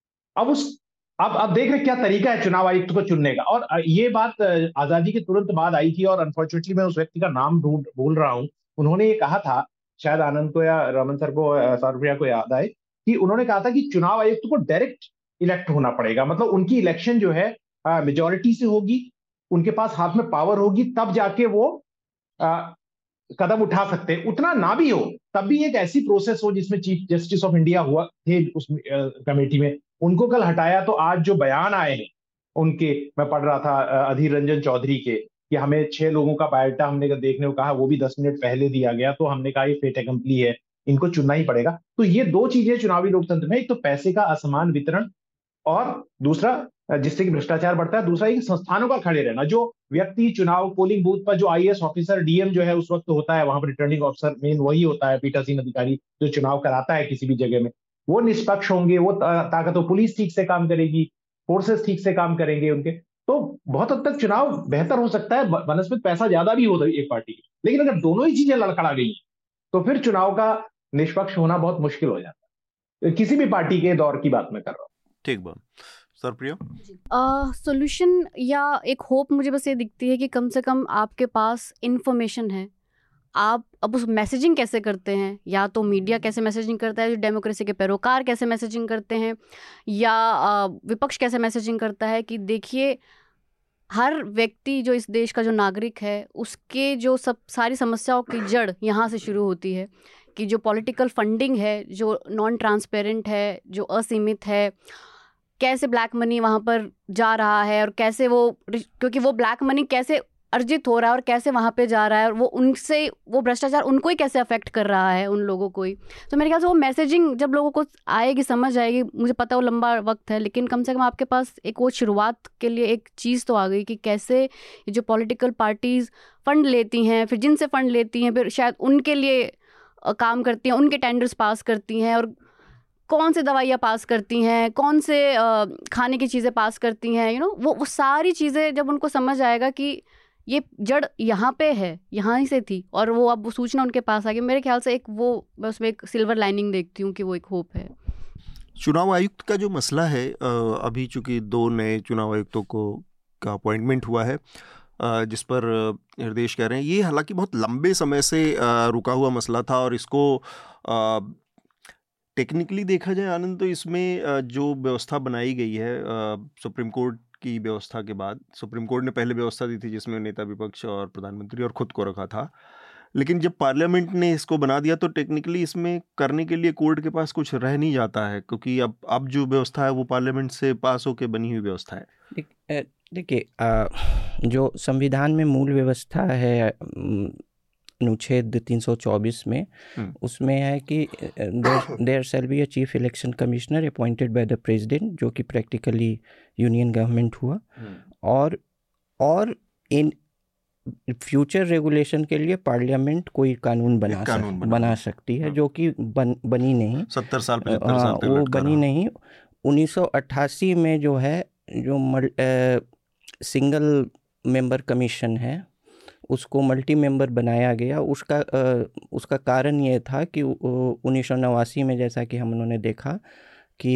अब देख रहे क्या तरीका है चुनाव आयुक्त को चुनने का। और ये बात आजादी के तुरंत बाद आई थी, और अनफॉर्चुनेटली मैं उस व्यक्ति का नाम भूल रहा हूं, उन्होंने ये कहा था, शायद आनंद को या रमन सर को, सौरभ्या को याद आए, कि उन्होंने कहा था कि चुनाव आयुक्त को डायरेक्ट इलेक्ट होना पड़ेगा, मतलब उनकी इलेक्शन जो है मेजोरिटी से होगी, उनके पास हाथ में पावर होगी, तब जाके वो कदम उठा सकते हैं। उतना ना भी हो तब भी एक ऐसी प्रोसेस हो जिसमें चीफ जस्टिस ऑफ इंडिया हुआ थे उस कमेटी में, उनको कल हटाया। तो आज जो बयान आए हैं उनके, मैं पढ़ रहा था अधीर रंजन चौधरी के, कि हमें 6 लोगों का बायोडाटा हमने देखने को कहा, वो भी 10 मिनट पहले दिया गया, तो हमने कहा ये फेट अकम्पली है, इनको चुनना ही पड़ेगा। तो ये दो चीजें चुनावी लोकतंत्र में, एक तो पैसे का असमान वितरण, और दूसरा जिससे कि भ्रष्टाचार बढ़ता है, दूसरा एक संस्थानों का खड़े रहना। जो व्यक्ति चुनाव पोलिंग बूथ पर जो आईएएस ऑफिसर, डीएम जो है उस वक्त होता है, वहां पर रिटर्निंग ऑफिसर मेन वही होता है, पीठासीन अधिकारी जो चुनाव कराता है किसी भी जगह में, वो निष्पक्ष होंगे, वो ताकतवर, पुलिस ठीक से काम करेगी, फोर्सेस ठीक से काम करेंगे उनके, तो बहुत हद तक चुनाव बेहतर हो सकता है। बनस्पत पैसा ज्यादा भी होता है एक पार्टी की, लेकिन अगर दोनों ही चीजें लड़खड़ा गई तो फिर चुनाव का निष्पक्ष होना बहुत मुश्किल हो जाता है, किसी भी पार्टी के दौर की बात मैं कर रहा हूँ। ठीक बात सर। प्रिया, सॉल्यूशन या एक होप मुझे बस ये दिखती है कि कम से कम आपके पास इंफॉर्मेशन है, आप अब उस मैसेजिंग कैसे करते हैं, या तो मीडिया कैसे मैसेजिंग करता है, जो डेमोक्रेसी के पैरोकार कैसे मैसेजिंग करते हैं, या विपक्ष कैसे मैसेजिंग करता है, कि देखिए हर व्यक्ति जो इस देश का जो नागरिक है, उसके जो सब सारी समस्याओं की जड़ यहाँ से शुरू होती है, कि जो पॉलिटिकल फंडिंग है, जो नॉन ट्रांसपेरेंट है, जो असीमित है, कैसे ब्लैक मनी वहाँ पर जा रहा है, और कैसे वो, क्योंकि वो ब्लैक मनी कैसे अर्जित हो रहा है और कैसे वहाँ पे जा रहा है, और वो उनसे वो भ्रष्टाचार उनको ही कैसे अफेक्ट कर रहा है, उन लोगों को ही। तो मेरे ख्याल से वो मैसेजिंग जब लोगों को आएगी, समझ आएगी, मुझे पता वो लंबा वक्त है, लेकिन कम से कम आपके पास एक वो शुरुआत के लिए एक चीज़ तो आ गई कि कैसे ये जो पॉलिटिकल पार्टीज़ फंड लेती हैं, फिर जिनसे फंड लेती हैं, फिर शायद उनके लिए काम करती हैं, उनके टेंडर्स पास करती हैं, और कौन से दवाइयाँ पास करती हैं, कौन से खाने की चीज़ें पास करती हैं, वो सारी चीज़ें जब उनको समझ आएगा कि ये जड़ यहाँ पे है, यहाँ ही से थी, और वो अब वो सूचना उनके पास आ गई, मेरे ख्याल से एक वो, मैं उसमें एक सिल्वर लाइनिंग देखती हूँ कि वो एक होप है। चुनाव आयुक्त का जो मसला है, अभी चूंकि 2 नए चुनाव आयुक्तों का अपॉइंटमेंट हुआ है, जिस पर हृदेश कह रहे हैं, ये हालांकि बहुत लंबे समय से रुका हुआ मसला था, और इसको टेक्निकली देखा जाए आनंद, तो इसमें जो व्यवस्था बनाई गई है सुप्रीम कोर्ट की व्यवस्था के बाद, सुप्रीम कोर्ट ने पहले व्यवस्था दी थी जिसमें नेता विपक्ष और प्रधानमंत्री और खुद को रखा था, लेकिन जब पार्लियामेंट ने इसको बना दिया तो टेक्निकली इसमें करने के लिए कोर्ट के पास कुछ रह नहीं जाता है, क्योंकि अब जो व्यवस्था है वो पार्लियामेंट से पास होकर बनी हुई व्यवस्था है। देखिए, जो संविधान में मूल व्यवस्था है अनुच्छेद 324 में, उसमें है कि there shall be a chief election commissioner appointed by the president, जो कि प्रैक्टिकली यूनियन गवर्नमेंट हुआ, और इन फ्यूचर रेगुलेशन के लिए पार्लियामेंट कोई कानून बना सकती है, जो कि बनी नहीं 70 साल 75 साल तक वो बनी नहीं। 1988 में जो है, जो सिंगल मेंबर कमीशन है, उसको मल्टी मेंबर बनाया गया। उसका कारण ये था कि 1989 में, जैसा कि हम उन्होंने देखा कि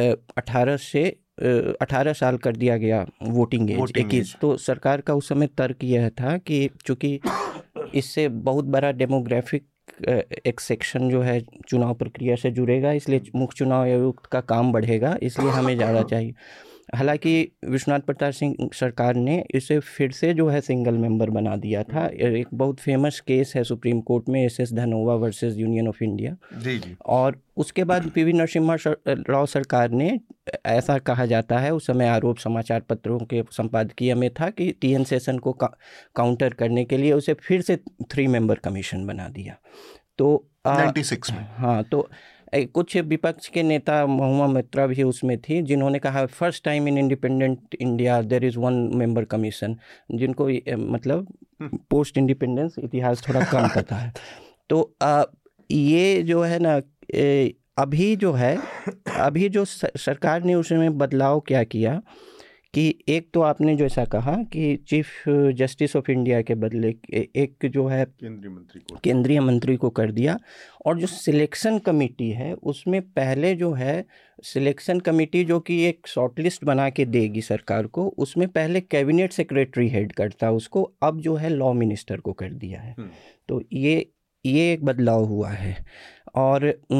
18 साल कर दिया गया वोटिंग एज 21। तो सरकार का उस समय तर्क यह था कि चूँकि इससे बहुत बड़ा डेमोग्राफिक एक सेक्शन जो है चुनाव प्रक्रिया से जुड़ेगा, इसलिए मुख्य चुनाव आयुक्त का काम बढ़ेगा, इसलिए हमें ज़्यादा चाहिए। हालांकि विश्वनाथ प्रताप सिंह सरकार ने इसे फिर से जो है सिंगल मेंबर बना दिया था। एक बहुत फेमस केस है सुप्रीम कोर्ट में, S Dhanoa versus union of India. जी जी। और उसके बाद पीवी नरसिम्हा राव सरकार ने, ऐसा कहा जाता है, उस समय आरोप समाचार पत्रों के संपादकीय में था कि टीएन सेशन को काउंटर करने के लिए उसे फिर से 3 मेंबर कमीशन बना दिया। तो 96 में। हाँ, तो कुछ विपक्ष के नेता, महुआ मोइत्रा भी उसमें थी, जिन्होंने कहा first time in independent India there is 1 member commission, जिनको मतलब पोस्ट इंडिपेंडेंस इतिहास थोड़ा कम पता है। तो ये जो है ना, अभी जो सरकार ने उसमें बदलाव क्या किया कि एक तो आपने जो ऐसा कहा कि चीफ जस्टिस ऑफ इंडिया के बदले एक जो है केंद्रीय मंत्री को कर दिया। और जो सिलेक्शन कमेटी है उसमें पहले जो है सिलेक्शन कमेटी जो कि एक शॉर्टलिस्ट बना के देगी सरकार को, उसमें पहले कैबिनेट सेक्रेटरी हेड करता उसको, अब जो है लॉ मिनिस्टर को कर दिया है। तो ये एक बदलाव हुआ है। और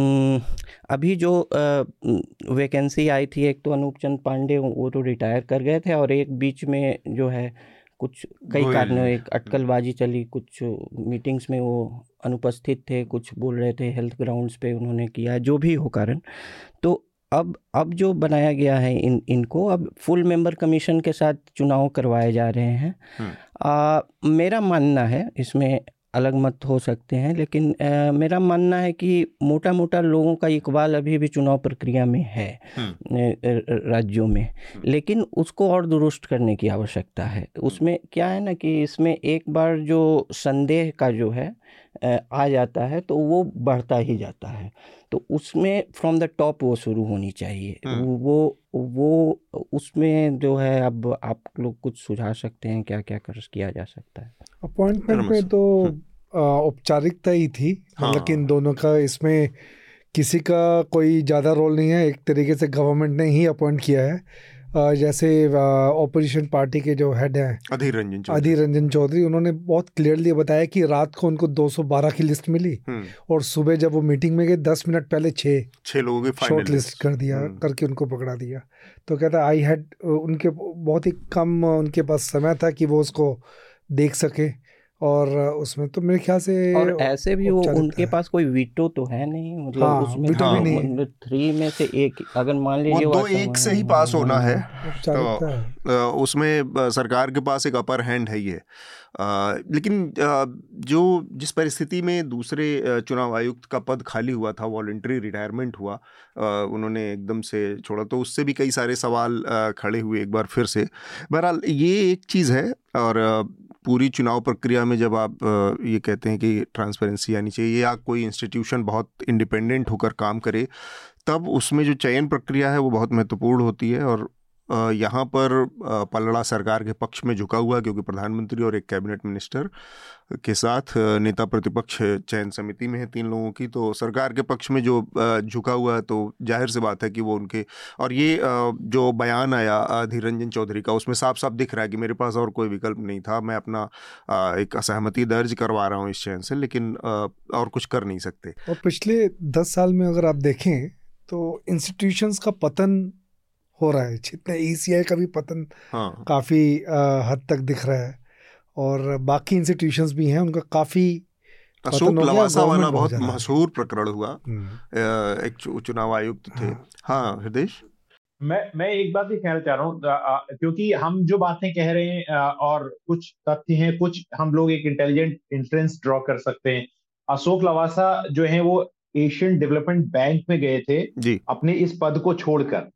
अभी जो वैकेंसी आई थी, एक तो अनूप चंद पांडे, वो तो रिटायर कर गए थे, और एक बीच में जो है कुछ कई कारणों एक अटकलबाजी चली, कुछ मीटिंग्स में वो अनुपस्थित थे, कुछ बोल रहे थे हेल्थ ग्राउंड्स पे उन्होंने किया, जो भी हो कारण। तो अब जो बनाया गया है इनको अब फुल मेंबर कमीशन के साथ चुनाव करवाए जा रहे हैं। मेरा मानना है, इसमें अलग मत हो सकते हैं, लेकिन मेरा मानना है कि मोटा मोटा लोगों का इकबाल अभी भी चुनाव प्रक्रिया में है राज्यों में, लेकिन उसको और दुरुस्त करने की आवश्यकता है। उसमें क्या है ना कि इसमें एक बार जो संदेह का जो है आ जाता है तो वो बढ़ता ही जाता है। तो उसमें फ्रॉम द टॉप वो शुरू होनी चाहिए। वो उसमें जो है, अब आप लोग कुछ सुझा सकते हैं क्या क्या किया जा सकता है? अपॉइंटमेंट में तो औपचारिकता ही थी, मतलब कि इन दोनों का, इसमें किसी का कोई ज़्यादा रोल नहीं है। एक तरीके से गवर्नमेंट ने ही अपॉइंट किया है। जैसे ऑपोजिशन पार्टी के जो हेड हैं अधीर रंजन चौधरी, उन्होंने बहुत क्लियरली बताया कि रात को उनको 212 की लिस्ट मिली और सुबह जब वो मीटिंग में गए 10 मिनट पहले 6 लोगों की शॉर्ट लिस्ट कर दिया, करके उनको पकड़ा दिया। तो कहता आई हैड, उनके बहुत ही कम उनके पास समय था कि वो उसको देख सके, और उसमें तो मेरे ख्याल से, और ऐसे भी वो उनके पास कोई वीटो तो है नहीं, मतलब उसमें वीटो भी नहीं, 3 में से एक, अगर मान लीजिए वो 2-1 से ही पास होना है, तो उसमें सरकार के पास एक अपर हैंड है ये। लेकिन जिस परिस्थिति में दूसरे चुनाव आयुक्त का पद खाली हुआ था, वॉलंटरी रिटायरमेंट हुआ, उन्होंने एकदम से छोड़ा, तो उससे भी कई सारे सवाल खड़े हुए एक बार फिर से। बहरहाल ये एक चीज़ है। और पूरी चुनाव प्रक्रिया में जब आप ये कहते हैं कि ट्रांसपेरेंसी आनी चाहिए या कोई इंस्टीट्यूशन बहुत इंडिपेंडेंट होकर काम करे, तब उसमें जो चयन प्रक्रिया है वो बहुत महत्वपूर्ण होती है। और यहाँ पर पलड़ा सरकार के पक्ष में झुका हुआ है, क्योंकि प्रधानमंत्री और एक कैबिनेट मिनिस्टर के साथ नेता प्रतिपक्ष चयन समिति में है 3 लोगों की, तो सरकार के पक्ष में जो झुका हुआ है, तो जाहिर सी बात है कि वो उनके, और ये जो बयान आया अधीर रंजन चौधरी का, उसमें साफ साफ दिख रहा है कि मेरे पास और कोई विकल्प नहीं था, मैं अपना एक असहमति दर्ज करवा रहा हूँ इस चयन से, लेकिन और कुछ कर नहीं सकते। और पिछले 10 साल में अगर आप देखें तो इंस्टीट्यूशंस का पतन हो रहा है, जितने ECI का भी पतन काफ़ी हद तक दिख रहा है, और बाकी इंस्टीट्यूशंस भी हैं उनका काफ़ी। अशोक लवासा वाला बहुत मशहूर प्रकरण हुआ, एक चुनाव आयुक्त थे। हाँ हृदय, मैं एक बात ही कहना चाह रहा हूँ, क्योंकि हम जो बातें कह रहे हैं और कुछ तथ्य हैं, कुछ हम लोग एक इंटेलिजेंट इंफरेंस ड्रॉ कर सकते हैं। अशोक लवासा जो है वो एशियन डेवलपमेंट बैंक में गए थे अपने इस पद को छोड़कर,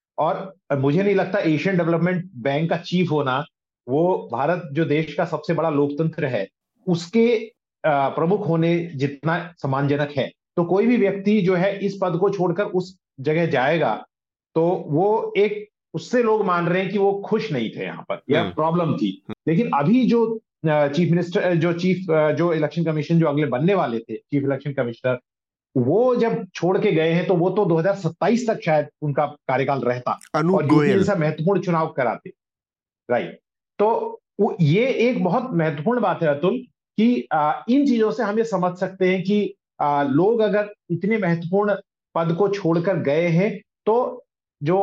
और मुझे नहीं लगता एशियन डेवलपमेंट बैंक का चीफ होना, वो भारत जो देश का सबसे बड़ा लोकतंत्र है उसके प्रमुख होने जितना सम्मानजनक है। तो कोई भी व्यक्ति जो है इस पद को छोड़कर उस जगह जाएगा तो वो एक, उससे लोग मान रहे हैं कि वो खुश नहीं थे यहाँ पर, यह प्रॉब्लम थी। लेकिन अभी जो चीफ मिनिस्टर, जो इलेक्शन कमीशन जो अगले बनने वाले थे, चीफ इलेक्शन कमिश्नर, वो जब छोड़ के गए हैं तो वो तो 2027 तक शायद उनका कार्यकाल रहता और यूपी से महत्वपूर्ण चुनाव कराते, राइट। तो ये एक बहुत महत्वपूर्ण बात है अतुल, कि इन चीजों से हम ये समझ सकते हैं कि लोग अगर इतने महत्वपूर्ण पद को छोड़कर गए हैं तो जो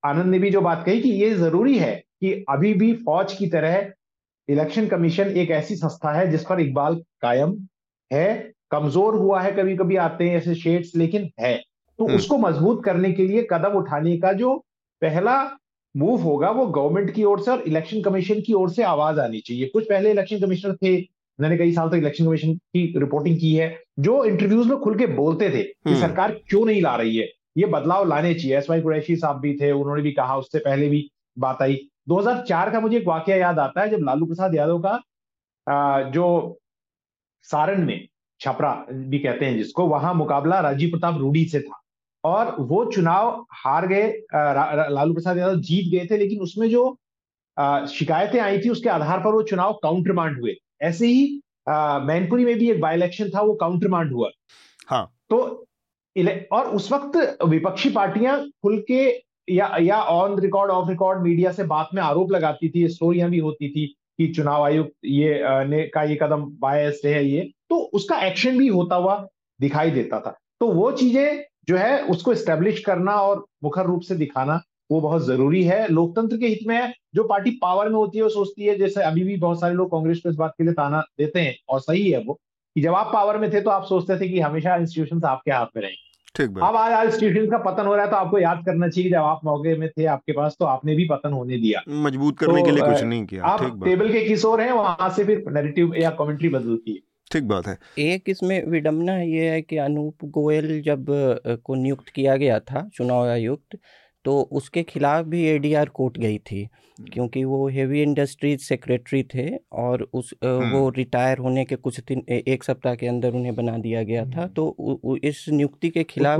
आनंद ने भी जो बात कही कि ये जरूरी है कि अभी भी फौज की तरह इलेक्शन कमीशन एक ऐसी संस्था है जिस पर इकबाल कायम है, कमजोर हुआ है, कभी कभी आते हैं ऐसे शेड्स, लेकिन है। तो उसको मजबूत करने के लिए कदम उठाने का जो पहला मूव होगा वो गवर्नमेंट की ओर से और इलेक्शन कमीशन की ओर से आवाज आनी चाहिए। कुछ पहले इलेक्शन कमिश्नर थे, उन्होंने कई साल तक इलेक्शन कमीशन की रिपोर्टिंग की है, जो इंटरव्यूज में खुल के बोलते थे कि सरकार क्यों नहीं ला रही है, ये बदलाव लाने चाहिए। एस वाई कुरैशी साहब भी थे, उन्होंने भी कहा, उससे पहले भी बात आई। 2004 का मुझे एक वाकया याद आता है जब लालू प्रसाद यादव का जो सारण में, छपरा भी कहते हैं जिसको, वहां मुकाबला राजीव प्रताप रूडी से था और वो चुनाव हार गए। लालू प्रसाद यादव जीत गए थे, लेकिन उसमें जो शिकायतें आई थी उसके आधार पर वो चुनाव काउंटरमांड हुए। ऐसे ही मैनपुरी में भी एक बाई इलेक्शन था, वो काउंटरमांड हुआ। हाँ। तो और उस वक्त विपक्षी पार्टियां खुल के या on record off record media से बात में आरोप लगाती थी, स्टोरियां भी होती थी कि चुनाव आयोग ये कदम बायस्ड है, ये तो उसका एक्शन भी होता हुआ दिखाई देता था। तो वो चीजें जो है उसको एस्टेब्लिश करना और मुखर रूप से दिखाना वो बहुत जरूरी है। लोकतंत्र के हित में है। जो पार्टी पावर में होती है वो सोचती है, जैसे अभी भी बहुत सारे लोग कांग्रेस को इस बात के लिए ताना देते हैं और सही है वो, कि जब आप पावर में थे तो आप सोचते थे कि हमेशा इंस्टीट्यूशंस आपके हाथ में रहेंगे। अब आज इंस्टीट्यूशन का पतन हो रहा है तो आपको याद करना चाहिए जब आप मौके में थे आपके पास तो आपने भी पतन होने दिया, मजबूत करने के लिए कुछ नहीं किया। आप टेबल के किस ओर हैं, वहां से फिर नैरेटिव या कमेंट्री बदलती है। ठीक बात है। एक इसमें विडंबना ये है कि अनूप गोयल जब को नियुक्त किया गया था चुनाव आयुक्त, तो उसके खिलाफ भी एडीआर कोर्ट गई थी, क्योंकि वो हेवी इंडस्ट्रीज सेक्रेटरी थे और वो रिटायर होने के कुछ दिन, एक सप्ताह के अंदर उन्हें बना दिया गया था। तो इस नियुक्ति के खिलाफ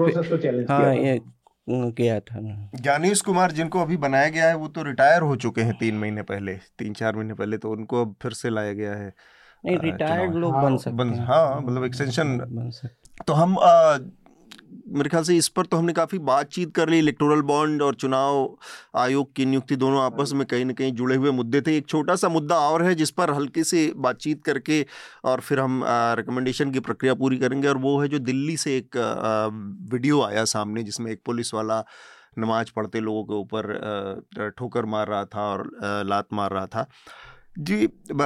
गया था। ज्ञानेश कुमार जिनको अभी बनाया गया है वो तो रिटायर हो चुके हैं 3-4 महीने पहले, तो उनको अब फिर से लाया गया है। नहीं, रिटायर्ड लोग बन सकते हैं। हाँ, मतलब एक्सटेंशन बन सकते। तो हम मेरे ख्याल से इस पर तो हमने काफ़ी बातचीत कर ली। इलेक्टोरल बॉन्ड और चुनाव आयोग की नियुक्ति दोनों आपस में कहीं ना कहीं जुड़े हुए मुद्दे थे। एक छोटा सा मुद्दा और है जिस पर हल्के से बातचीत करके और फिर हम रिकमेंडेशन की प्रक्रिया पूरी करेंगे, और वो है जो दिल्ली से एक वीडियो आया सामने जिसमें एक पुलिस वाला नमाज पढ़ते लोगों के ऊपर ठोकर मार रहा था और लात मार रहा था। जी,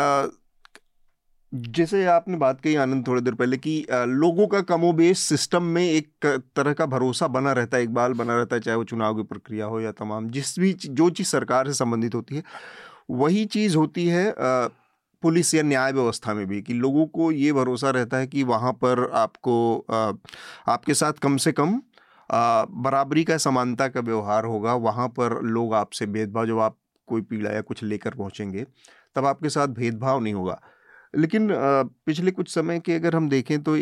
जैसे आपने बात कही आनंद थोड़ी देर पहले कि लोगों का कमोबेश सिस्टम में एक तरह का भरोसा बना रहता है, इकबाल बना रहता है, चाहे वो चुनाव की प्रक्रिया हो या तमाम जो चीज़ सरकार से संबंधित होती है वही चीज़ होती है पुलिस या न्याय व्यवस्था में भी, कि लोगों को ये भरोसा रहता है कि वहाँ पर आपको आपके साथ कम से कम बराबरी का, समानता का व्यवहार होगा। वहाँ पर लोग आपसे भेदभाव, जब आप कोई पीड़ा या कुछ लेकर पहुँचेंगे तब आपके साथ भेदभाव नहीं होगा। लेकिन पिछले कुछ समय के अगर हम देखें तो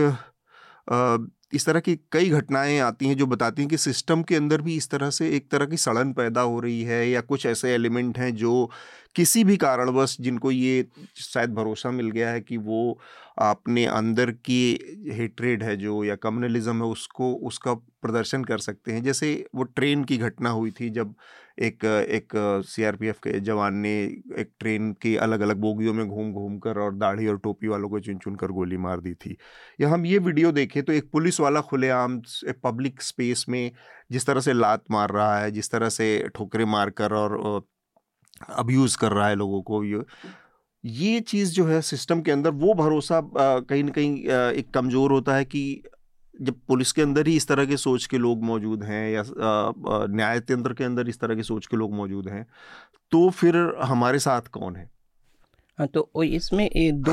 इस तरह की कई घटनाएं आती हैं जो बताती हैं कि सिस्टम के अंदर भी इस तरह से एक तरह की सड़न पैदा हो रही है, या कुछ ऐसे एलिमेंट हैं जो किसी भी कारणवश जिनको ये शायद भरोसा मिल गया है कि वो अपने अंदर की हेट्रेड है जो या कम्युनलिज्म है उसका प्रदर्शन कर सकते हैं। जैसे वो ट्रेन की घटना हुई थी जब एक सीआरपीएफ के जवान ने एक ट्रेन की अलग अलग बोगियों में घूम कर और दाढ़ी और टोपी वालों को चुन कर गोली मार दी थी। या हम ये वीडियो देखें तो एक पुलिस वाला खुलेआम पब्लिक स्पेस में जिस तरह से लात मार रहा है, जिस तरह से ठोकरें मार कर और अब्यूज़ कर रहा है लोगों को, ये चीज़ जो है सिस्टम के अंदर वो भरोसा कहीं ना कहीं एक कमज़ोर होता है कि जब पुलिस के अंदर ही इस तरह के सोच के लोग मौजूद हैं या न्याय तंत्र के अंदर इस तरह के सोच के लोग मौजूद हैं, तो फिर हमारे साथ कौन है? हाँ, तो इसमें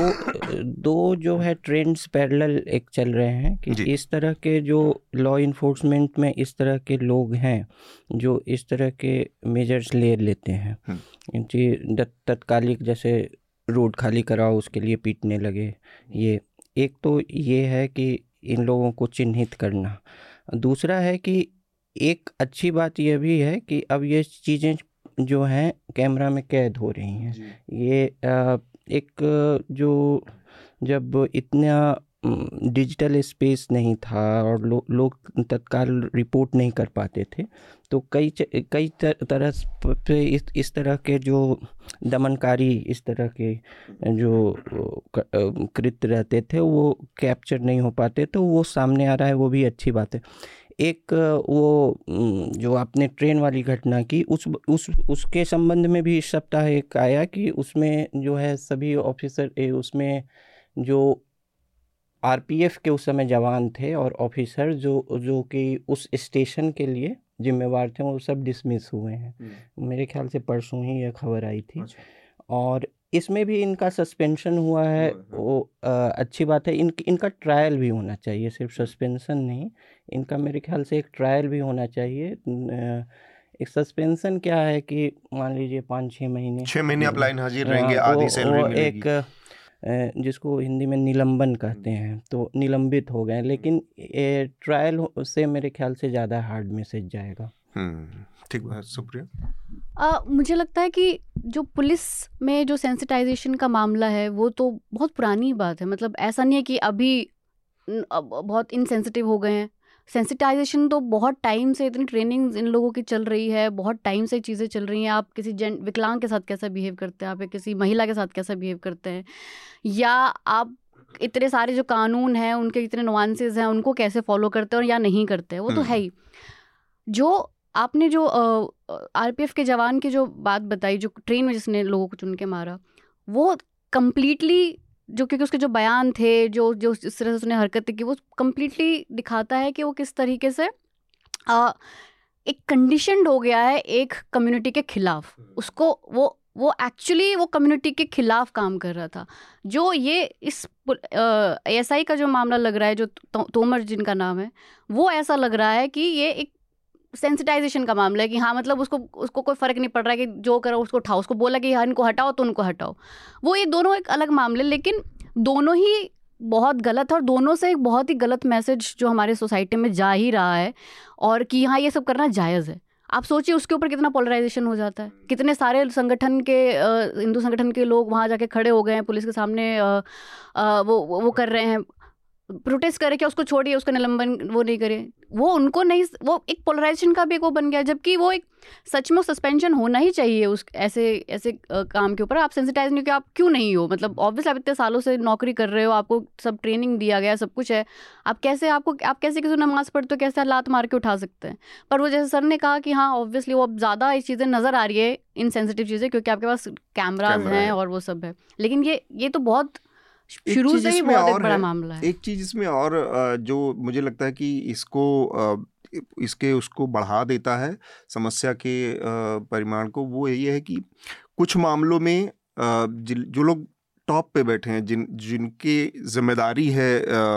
दो जो है ट्रेंड्स पैरेलल एक चल रहे हैं कि इस तरह के जो लॉ इन्फोर्समेंट में इस तरह के लोग हैं जो इस तरह के मेजर्स ले लेते हैं जी, तत्कालिक, जैसे रोड खाली कराओ उसके लिए पीटने लगे। ये एक तो ये है कि इन लोगों को चिन्हित करना। दूसरा है कि एक अच्छी बात यह भी है कि अब ये चीज़ें जो हैं कैमरा में कैद हो रही हैं। ये एक जो जब इतना डिजिटल स्पेस नहीं था और लोग तत्काल रिपोर्ट नहीं कर पाते थे, तो कई तरह पे इस तरह के जो दमनकारी इस तरह के जो कृत्य रहते थे वो कैप्चर नहीं हो पाते, तो वो सामने आ रहा है, वो भी अच्छी बात है। एक वो जो आपने ट्रेन वाली घटना की उसके संबंध में भी इस सप्ताह एक आया कि उसमें जो है सभी ऑफिसर उसमें जो आरपीएफ के उस समय जवान थे और ऑफिसर जो कि उस स्टेशन के लिए जिम्मेवार थे, वो सब डिसमिस हुए हैं। मेरे ख्याल से परसों ही यह खबर आई थी। और इसमें भी इनका सस्पेंशन हुआ है, वो अच्छी बात है। इनका ट्रायल भी होना चाहिए, सिर्फ सस्पेंशन नहीं, इनका मेरे ख्याल से एक ट्रायल भी होना चाहिए। एक सस्पेंशन क्या है कि मान लीजिए 5-6 महीने 6 महीने आप लाइन हाजिर रहेंगे, आधी सैलरी मिलेगी। एक जिसको हिंदी में निलंबन कहते हैं, तो निलंबित हो गए। लेकिन ट्रायल से मेरे ख्याल से ज़्यादा हार्ड मैसेज जाएगा। ठीक बात। सुप्रिया, मुझे लगता है कि जो पुलिस में जो सेंसिटाइजेशन का मामला है वो तो बहुत पुरानी बात है। मतलब ऐसा नहीं है कि अभी बहुत इनसेंसिटिव हो गए हैं। सेंसिटाइजेशन तो बहुत टाइम से, इतनी ट्रेनिंग इन लोगों की चल रही है, बहुत टाइम से चीज़ें चल रही हैं। आप किसी विकलांग के साथ कैसा बिहेव करते हैं, आप किसी महिला के साथ कैसा बिहेव करते हैं, या आप इतने सारे जो कानून हैं उनके इतने नुआंसेस हैं उनको कैसे फॉलो करते हैं और या नहीं करते हैं, वो तो है ही। जो आपने जो आरपीएफ के जवान की जो बात बताई, जो ट्रेन में जिसने लोगों को चुन के मारा, वो कम्प्लीटली जो, क्योंकि उसके जो बयान थे, जो इस तरह से उसने हरकतें की, वो कम्प्लीटली दिखाता है कि वो किस तरीके से एक कंडीशनड हो गया है एक कम्युनिटी के खिलाफ। उसको वो एक्चुअली वो कम्युनिटी के खिलाफ काम कर रहा था। जो ये इस एएसआई का जो मामला लग रहा है, जो तोमर जिनका नाम है, वो ऐसा लग रहा है कि ये एक सेंसिटाइजेशन का मामला है कि हाँ, मतलब उसको कोई फ़र्क नहीं पड़ रहा है कि जो करो उसको उठाओ, उसको बोला कि हाँ इनको हटाओ तो उनको हटाओ। वो ये दोनों एक अलग मामले, लेकिन दोनों ही बहुत गलत है और दोनों से एक बहुत ही गलत मैसेज जो हमारे सोसाइटी में जा ही रहा है, और कि हाँ ये सब करना जायज़ है। आप सोचिए उसके ऊपर कितना पोलराइजेशन हो जाता है। कितने सारे संगठन के हिंदू संगठन के लोग वहाँ जाके खड़े हो गए हैं पुलिस के सामने, वो कर रहे हैं, प्रोटेस्ट करे कि उसको छोड़िए, उसका निलंबन वो नहीं करे। वो उनको नहीं, वो एक पोलराइजेशन का भी वो बन गया, जबकि वो एक सच में सस्पेंशन होना ही चाहिए उस ऐसे काम के ऊपर। आप सेंसिटाइज नहीं, कि आप क्यों नहीं हो, मतलब ऑब्वियसली आप इतने सालों से नौकरी कर रहे हो, आपको सब ट्रेनिंग दिया गया, सब कुछ है, आप कैसे किसी नमाज पढ़ते हो, कैसे लात मार के उठा सकते हैं। पर वो जैसे सर ने कहा कि हाँ ऑब्वियसली वो अब ज़्यादा ये चीज़ें नज़र आ रही है, इनसेंसिटिव चीज़ें, क्योंकि आपके पास कैमराज हैं और वो सब है। लेकिन ये तो बहुत शुरू से ही बहुत एक बड़ा मामला है। एक चीज़ इसमें और जो मुझे लगता है कि उसको बढ़ा देता है समस्या के परिमाण को, वो ये है कि कुछ मामलों में जो लोग टॉप पे बैठे हैं, जिनकी जिम्मेदारी है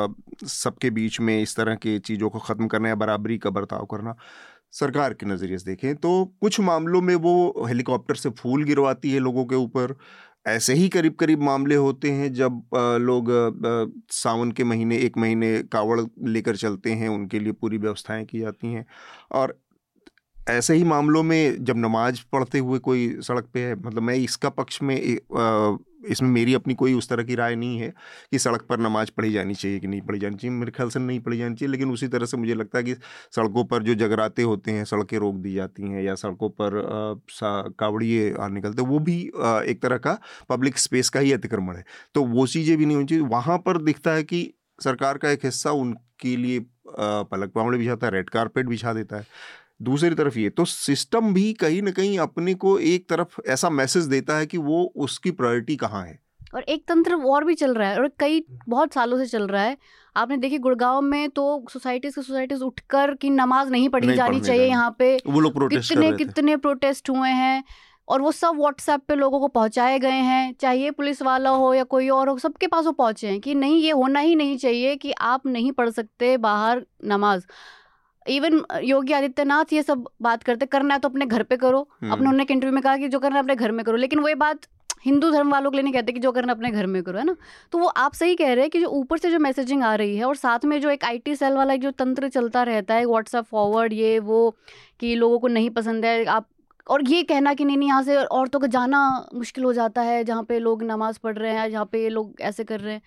सबके बीच में इस तरह की चीज़ों को ख़त्म करना या बराबरी का बर्ताव करना, सरकार के नज़रिए से देखें तो कुछ मामलों में वो हेलीकॉप्टर से फूल गिरवाती है लोगों के ऊपर। ऐसे ही करीब करीब मामले होते हैं जब लोग सावन के महीने 1 महीने कावड़ लेकर चलते हैं, उनके लिए पूरी व्यवस्थाएं की जाती हैं। और ऐसे ही मामलों में जब नमाज पढ़ते हुए कोई सड़क पे है, मतलब मैं इसका पक्ष में इसमें मेरी अपनी कोई उस तरह की राय नहीं है कि सड़क पर नमाज पढ़ी जानी चाहिए कि नहीं पढ़ी जानी चाहिए, मेरे ख्याल से नहीं पढ़ी जानी चाहिए। लेकिन उसी तरह से मुझे लगता है कि सड़कों पर जो जगराते होते हैं, सड़कें रोक दी जाती हैं, या सड़कों पर कावड़िए निकलते, वो भी एक तरह का पब्लिक स्पेस का ही अतिक्रमण है। तो वो चीज़ें भी नहीं होनी चाहिए। वहाँ पर दिखता है कि सरकार का एक हिस्सा उनके लिए पलक पावड़े बिछाता है, रेड कारपेट बिछा देता है। दूसरी तरफ ये तो सिस्टम भी कहीं ना कहीं अपने को एक तरफ ऐसा मैसेज देता है कि वो उसकी प्रायोरिटी कहाँ है। और एक तंत्र और भी चल रहा है, और कई बहुत सालों से चल रहा है। आपने देखी गुड़गांव में तो सोसाइटीज उठकर कि नमाज नहीं पढ़ी जानी चाहिए, यहाँ पे वो लोग प्रोटेस्ट कर रहे थे। कितने प्रोटेस्ट हुए हैं, और वो सब व्हाट्सएप पे लोगों को पहुंचाए गए हैं, चाहे पुलिस वाला हो या कोई और हो, सबके पास वो पहुंचे हैं कि नहीं, ये होना ही नहीं चाहिए कि आप नहीं पढ़ सकते बाहर नमाज। इवन योगी आदित्यनाथ ये सब बात करते, करना है तो अपने घर पे करो। अपने उन्होंने एक इंटरव्यू में कहा कि जो करना है अपने घर में करो, लेकिन वो ये बात हिंदू धर्म वालों के लिए नहीं कहते कि जो करना अपने घर में करो, है ना। तो वो आप सही कह रहे हैं कि जो ऊपर से जो मैसेजिंग आ रही है, और साथ में जो एक IT सेल वाला जो तंत्र चलता रहता है, व्हाट्सएप फॉरवर्ड, ये वो, कि लोगों को नहीं पसंद है आप, और ये कहना कि नहीं यहाँ से औरतों का जाना मुश्किल हो जाता है जहाँ पे लोग नमाज पढ़ रहे हैं, जहाँ पे ये लोग ऐसे कर रहे हैं,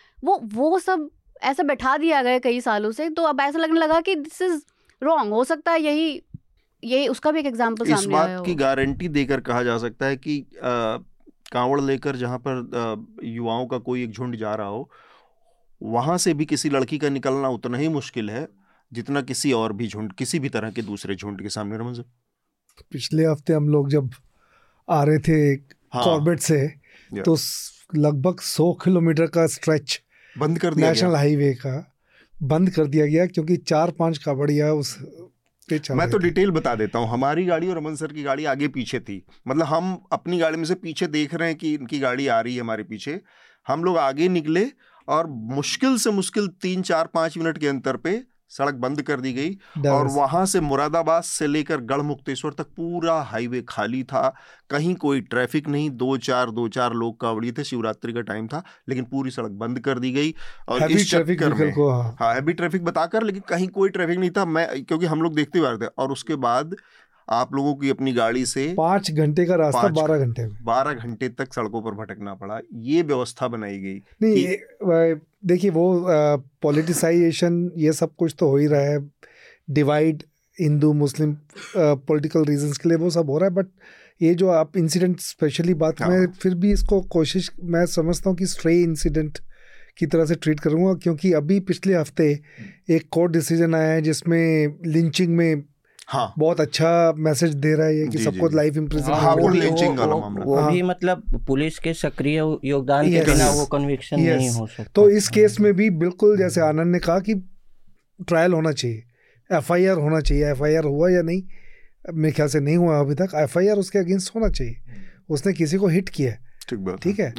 वो सब ऐसा बैठा दिया गया कई सालों से। तो अब ऐसा लगने लगा कि दिस इज रॉन्ग। हो सकता है यही उसका भी एक एग्जाम्पल सामने आया हो। इस बात की गारंटी देकर कहा जा सकता है कि कांवड़ लेकर जहाँ पर युवाओं का कोई एक झुंड जा रहा हो, वहाँ से भी किसी लड़की का निकलना उतना ही मुश्किल है जितना किसी और भी झुंड, किसी भी तरह के दूसरे झुंड के सामने। रमन साहब, पिछले हफ्ते हम लोग जब आ रहे थे कॉर्बेट से, तो लगभग 100 किलोमीटर का स्ट्रेच बंद कर दिया नेशनल हाईवे का बंद कर दिया गया, क्योंकि 4-5 कावड़िया उस पे चल मैं तो डिटेल बता देता हूँ। हमारी गाड़ी और रमन सर की गाड़ी आगे पीछे थी, मतलब हम अपनी गाड़ी में से पीछे देख रहे हैं कि इनकी गाड़ी आ रही है हमारे पीछे। हम लोग आगे निकले और मुश्किल से मुश्किल 3-4-5 मिनट के अंतर पे सड़क बंद कर दी गई और वहां से मुरादाबाद से लेकर गढ़मुक्तेश्वर तक पूरा हाईवे खाली था। कहीं कोई ट्रैफिक नहीं, 2-4 लोग कावड़ी थे, शिवरात्रि का टाइम था, लेकिन पूरी सड़क बंद कर दी गई। और इस चक्कर में हैवी ट्रैफिक बताकर, लेकिन कहीं कोई ट्रैफिक नहीं था। मैं क्योंकि हम लोग देखते हुए आ रहे थे, और उसके बाद आप लोगों की अपनी गाड़ी से 5 घंटे का रास्ता 12 घंटे तक सड़कों पर भटकना पड़ा। ये व्यवस्था बनाई गई। नहीं, देखिए वो पॉलिटिसाइजेशन ये सब कुछ तो हो ही रहा है, divide Hindu Muslim political reasons के लिए वो सब हो रहा है। बट ये जो आप इंसिडेंट स्पेशली बात में, फिर भी इसको कोशिश मैं समझता हूँ कि स्ट्रे इंसिडेंट की तरह से ट्रीट करूँगा, क्योंकि अभी पिछले हफ्ते एक कोर्ट डिसीजन आया है जिसमें लिंचिंग में बहुत अच्छा मैसेज दे रहा है कि सबको लाइफ इम्प्रिजनमेंट, वो भी मतलब पुलिस के सक्रिय योगदान के बिना वो कन्विक्शन नहीं हो सकता। तो इस केस में भी बिल्कुल जैसे आनंद ने कहा कि ट्रायल होना चाहिए, FIR होना चाहिए। FIR हुआ या नहीं, मेरे ख्याल से नहीं हुआ अभी तक। FIR उसके अगेंस्ट होना चाहिए, उसने किसी को हिट किया। ठीक है।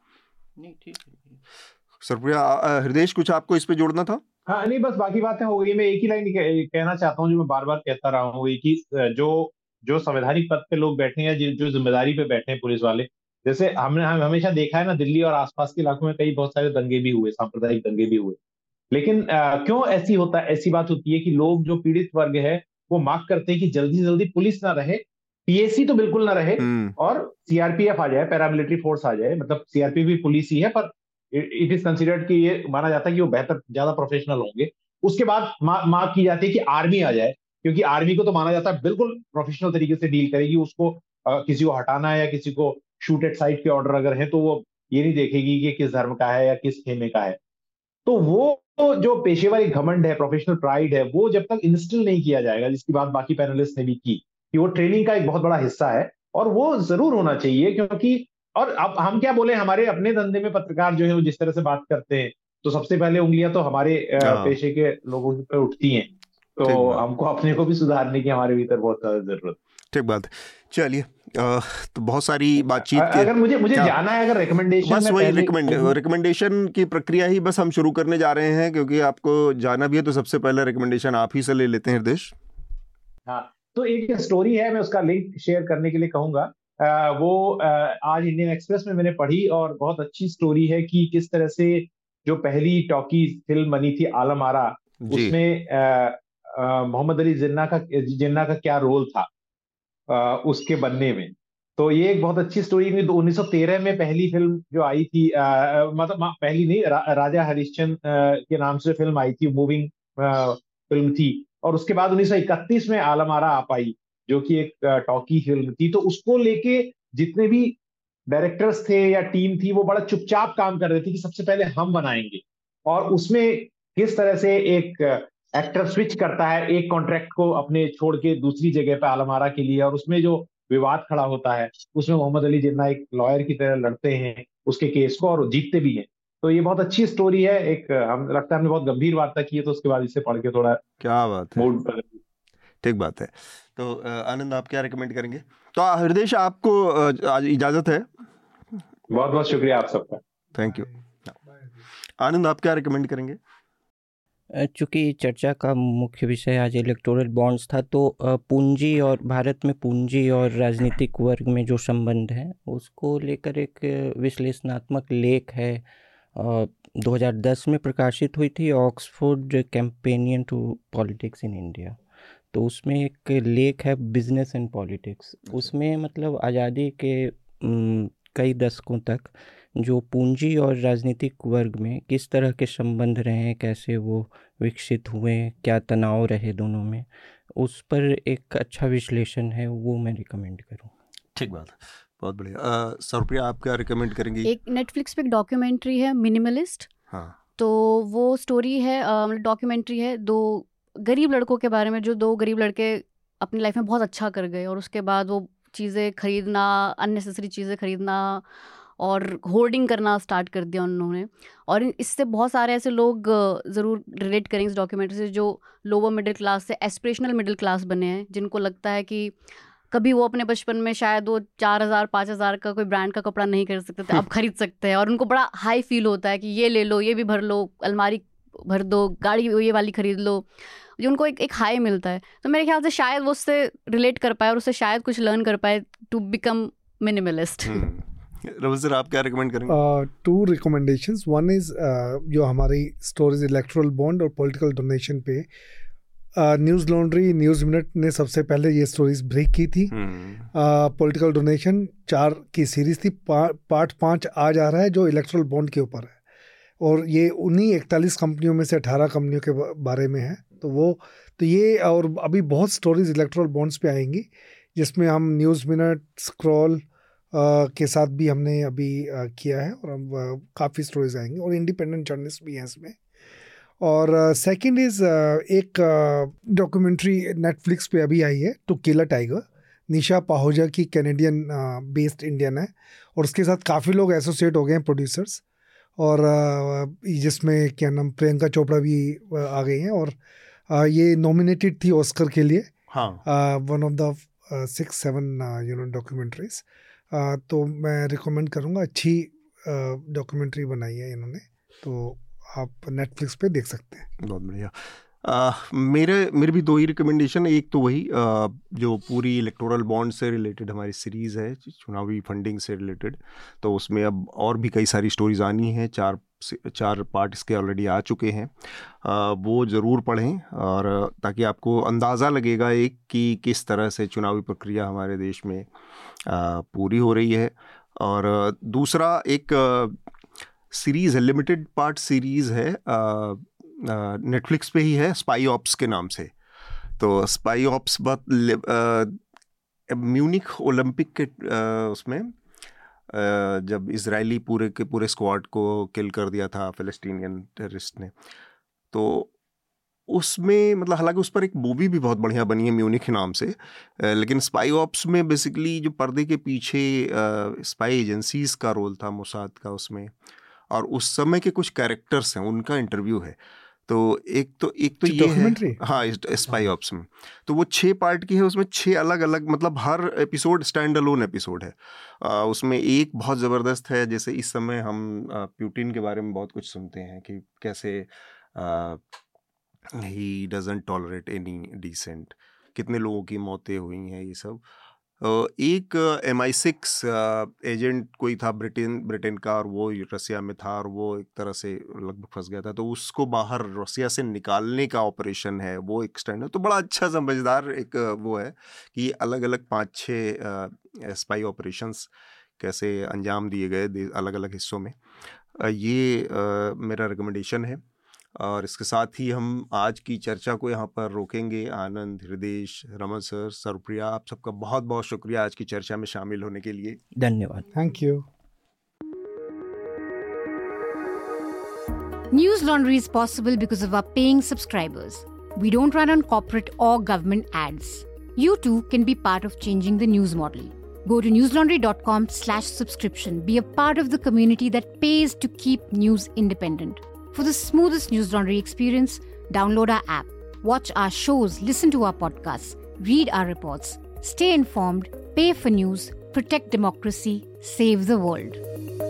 सरप्रिया, हृदय, कुछ आपको इस पे जोड़ना था? हाँ, नहीं, बस बाकी बातें हो गई। मैं एक ही लाइन कहना चाहता हूँ जो मैं बार बार कहता रहा हूँ, कि जो संवैधानिक पद पे लोग बैठे हैं, जो जिम्मेदारी पे बैठे हैं पुलिस वाले, जैसे हमने हमेशा देखा है ना, दिल्ली और आसपास के इलाकों में कई बहुत सारे दंगे भी हुए, सांप्रदायिक दंगे भी हुए। लेकिन क्यों ऐसी बात होती है कि लोग, जो पीड़ित वर्ग है, वो मांग करते हैं कि जल्दी से जल्दी पुलिस ना रहे, PAC तो बिल्कुल ना रहे, और CRPF आ जाए, पैरामिलिट्री फोर्स आ जाए। मतलब CRPF भी पुलिस ही है, पर इट इज कंसिडर्ड कि ये माना जाता है कि वो बेहतर, ज्यादा प्रोफेशनल होंगे। उसके बाद मांग की जाती है कि आर्मी आ जाए, क्योंकि आर्मी को तो माना जाता है बिल्कुल प्रोफेशनल तरीके से डील करेगी। उसको किसी को हटाना है या किसी को शूट एट साइट के ऑर्डर अगर है, तो वो ये नहीं देखेगी कि किस धर्म का है या किस खेमे का है। तो वो जो पेशेवर एक घमंड है, प्रोफेशनल प्राइड है, वो जब तक इंस्टिल नहीं किया जाएगा, जिसकी बात बाकी पैनलिस्ट ने भी की, कि वो ट्रेनिंग का एक बहुत बड़ा हिस्सा है और वो जरूर होना चाहिए। क्योंकि और अब हम क्या बोले, हमारे अपने धंधे में पत्रकार जो है वो जिस तरह से बात करते हैं, तो सबसे पहले उंगलियां तो हमारे पेशे के लोगों पे उठती हैं। तो हमको अपने को भी सुधारने की हमारे भीतर बहुत जरूरत। ठीक बात। चलिए, तो बहुत सारी बातचीत अगर मुझे जाना है, अगर रिकमेंडेशन, बस वही रिकमेंडेशन की प्रक्रिया ही बस हम शुरू करने जा रहे हैं, क्योंकि आपको जाना भी है, तो सबसे पहले रिकमेंडेशन आप ही से ले लेते हैं, हृदय। हाँ, तो एक स्टोरी है, मैं उसका लिंक शेयर करने के लिए कहूंगा। वो आज इंडियन एक्सप्रेस में मैंने पढ़ी, और बहुत अच्छी स्टोरी है कि किस तरह से जो पहली टॉकी फिल्म बनी थी आलम आरा, उसमें मोहम्मद अली जिन्ना का क्या रोल था उसके बनने में। तो ये एक बहुत अच्छी स्टोरी थी। 1913 में पहली फिल्म जो आई थी, मतलब पहली नहीं, राजा हरिश्चंद्र के नाम से फिल्म आई थी, मूविंग फिल्म थी। और उसके बाद 1931 में आलम आरा आ पाई, जो कि एक टॉकी फिल्म थी। तो उसको लेके जितने भी डायरेक्टर्स थे या टीम थी, वो बड़ा चुपचाप काम कर रहे थे कि सबसे पहले हम बनाएंगे। और उसमें किस तरह से एक एक्टर स्विच करता है एक कॉन्ट्रैक्ट को अपने छोड़ के दूसरी जगह पे आलम आरा के लिए, और उसमें जो विवाद खड़ा होता है, उसमें मोहम्मद अली जिन्ना एक लॉयर की तरह लड़ते हैं उसके केस को, और जीतते भी हैं। तो ये बहुत अच्छी स्टोरी है। एक हम लगता है हमने बहुत गंभीर वार्ता की है, तो उसके बाद इसे पढ़ के थोड़ा क्या बात है, मूड बदल। ठीक बात है। तो आनंद, आप क्या रिकमेंड करेंगे? तो हृदय, आपको आज इजाजत है। बहुत बहुत शुक्रिया आप सबका, थैंक यू। आनंद, आप क्या रिकमेंड करेंगे? चूँकि चर्चा का मुख्य विषय आज इलेक्टोरल बॉन्ड्स था, तो पूंजी और भारत में पूंजी और राजनीतिक वर्ग में जो संबंध है, उसको लेकर एक विश्लेषणात्मक लेख है, 2010 में प्रकाशित हुई थी, Oxford companion to politics in India. तो उसमें एक लेख है बिजनेस एंड पॉलिटिक्स। उसमें मतलब आज़ादी के कई दशकों तक जो पूंजी और राजनीतिक वर्ग में किस तरह के संबंध रहे हैं, कैसे वो विकसित हुए, क्या तनाव रहे दोनों में, उस पर एक अच्छा विश्लेषण है, वो मैं रिकमेंड करूँ। ठीक बात, बहुत बढ़िया। सरप्रिया, आप क्या रिकमेंड करेंगी? एक नेटफ्लिक्स पे एक डॉक्यूमेंट्री है, मिनिमलिस्ट। हाँ, तो वो स्टोरी है, डॉक्यूमेंट्री है, 2 गरीब लड़कों के बारे में, जो 2 गरीब लड़के अपनी लाइफ में बहुत अच्छा कर गए और उसके बाद वो चीज़ें खरीदना, अननेसेसरी चीज़ें खरीदना और होर्डिंग करना स्टार्ट कर दिया उन्होंने। और इससे बहुत सारे ऐसे लोग ज़रूर रिलेट करेंगे इस डॉक्यूमेंट्री से, जो लोअर मिडिल क्लास से एस्पिरेशनल मिडिल क्लास बने हैं, जिनको लगता है कि कभी वो अपने बचपन में शायद वो 4,000-5,000 का कोई ब्रांड का कपड़ा नहीं खरीद सकते थे, अब खरीद सकते हैं और उनको बड़ा हाई फील होता है कि ये ले लो, ये भी भर लो, अलमारी भर दो, गाड़ी ये वाली खरीद लो, जो उनको एक हाई मिलता है। तो मेरे ख्याल से शायद वो उससे रिलेट कर पाए और उससे शायद कुछ लर्न कर पाए to become minimalist. Ravi sir, आप क्या रिकमेंड करेंगे? 2 रिकमेंडेशंस। वन इज़ जो हमारी स्टोरीज इलेक्टोरल बॉन्ड और पॉलिटिकल डोनेशन पे न्यूज़ लॉन्ड्री, न्यूज़ मिनट ने सबसे पहले ये स्टोरीज ब्रेक की थी। पॉलिटिकल डोनेशन 4 की सीरीज़ थी, पार्ट 5 आ जा रहा है जो इलेक्टोरल बॉन्ड के ऊपर है, और ये उन्हीं 41 कंपनियों में से 18 कंपनियों के बारे में है। तो ये और अभी बहुत स्टोरीज इलेक्टोरल बॉन्ड्स पे आएंगी, जिसमें हम न्यूज़ मिनट, स्क्रॉल के साथ भी हमने अभी किया है, और अब काफ़ी स्टोरीज आएंगी और इंडिपेंडेंट जर्नलिस्ट भी हैं इसमें। और सेकंड इज़ एक डॉक्यूमेंट्री नेटफ्लिक्स पे अभी आई है, टू किल अ टाइगर। निशा पाहुजा की कैनेडियन बेस्ड इंडियन है, और उसके साथ काफ़ी लोग एसोसिएट हो गए हैं, प्रोड्यूसर्स, और जिसमें क्या नाम प्रियंका चोपड़ा भी आ गई हैं, और ये नॉमिनेटेड थी ऑस्कर के लिए। One of the 6-7 documentaries. तो मैं रिकमेंड करूँगा, अच्छी डॉक्यूमेंट्री बनाई है इन्होंने, तो आप नेटफ्लिक्स पे देख सकते हैं। बहुत बढ़िया। मेरे भी 2 ही रिकमेंडेशन। एक तो वही जो पूरी इलेक्टोरल बॉन्ड से रिलेटेड हमारी सीरीज़ है, चुनावी फंडिंग से रिलेटेड, तो उसमें अब और भी कई सारी स्टोरीज आनी हैं। 4 पार्ट इसके ऑलरेडी आ चुके हैं। वो ज़रूर पढ़ें, और ताकि आपको अंदाज़ा लगेगा एक कि किस तरह से चुनावी प्रक्रिया हमारे देश में पूरी हो रही है। और दूसरा एक सीरीज़ है, लिमिटेड पार्ट सीरीज़ है, नेटफ्लिक्स पे ही है, स्पाई ऑप्स के नाम से। तो स्पाई ऑप्स म्यूनिख ओलंपिक के उसमें जब इजरायली पूरे के पूरे स्क्वाड को किल कर दिया था फ़िलिस्तीनियन टेररिस्ट ने, तो उसमें मतलब हालांकि उस पर एक मूवी भी बहुत बढ़िया बनी है म्यूनिख नाम से, लेकिन स्पाई ऑप्स में बेसिकली जो पर्दे के पीछे स्पाई एजेंसीज़ का रोल था, मोसाद का उसमें, और उस समय के कुछ कैरेक्टर्स हैं, उनका इंटरव्यू है। तो एक तो ये है, हाँ, स्पाई ऑप्स में। तो वो 6 पार्ट की है, उसमें 6 अलग अलग, मतलब हर एपिसोड स्टैंड अलोन एपिसोड है। उसमें एक बहुत ज़बरदस्त है, जैसे इस समय हम पुतिन के बारे में बहुत कुछ सुनते हैं कि कैसे he doesn't tolerate any dissent, कितने लोगों की मौतें हुई हैं, ये सब। एक MI6 एजेंट कोई था ब्रिटेन का, और वो रसिया में था, और वो एक तरह से लगभग फंस गया था, तो उसको बाहर रसिया से निकालने का ऑपरेशन है, वो एक स्टैंड है। तो बड़ा अच्छा समझदार एक वो है कि अलग अलग 5-6 स्पाई ऑपरेशंस कैसे अंजाम दिए गए अलग अलग हिस्सों में। ये मेरा रिकमेंडेशन है। और इसके साथ ही हम आज की चर्चा को यहाँ पर रोकेंगे। आनंद, हृदेश, रमन सर, सरप्रिया, आप सबका बहुत बहुत शुक्रिया आज की चर्चा में शामिल होने के लिए। धन्यवाद। Thank you. News Laundry is possible because of our paying subscribers. We don't run on corporate or government ads. You too can be part of changing the news model. Go to newslaundry.com/subscription. Be a part of the community that pays to keep news independent. For the smoothest News Laundry experience, download our app, watch our shows, listen to our podcasts, read our reports, stay informed, pay for news, protect democracy, save the world.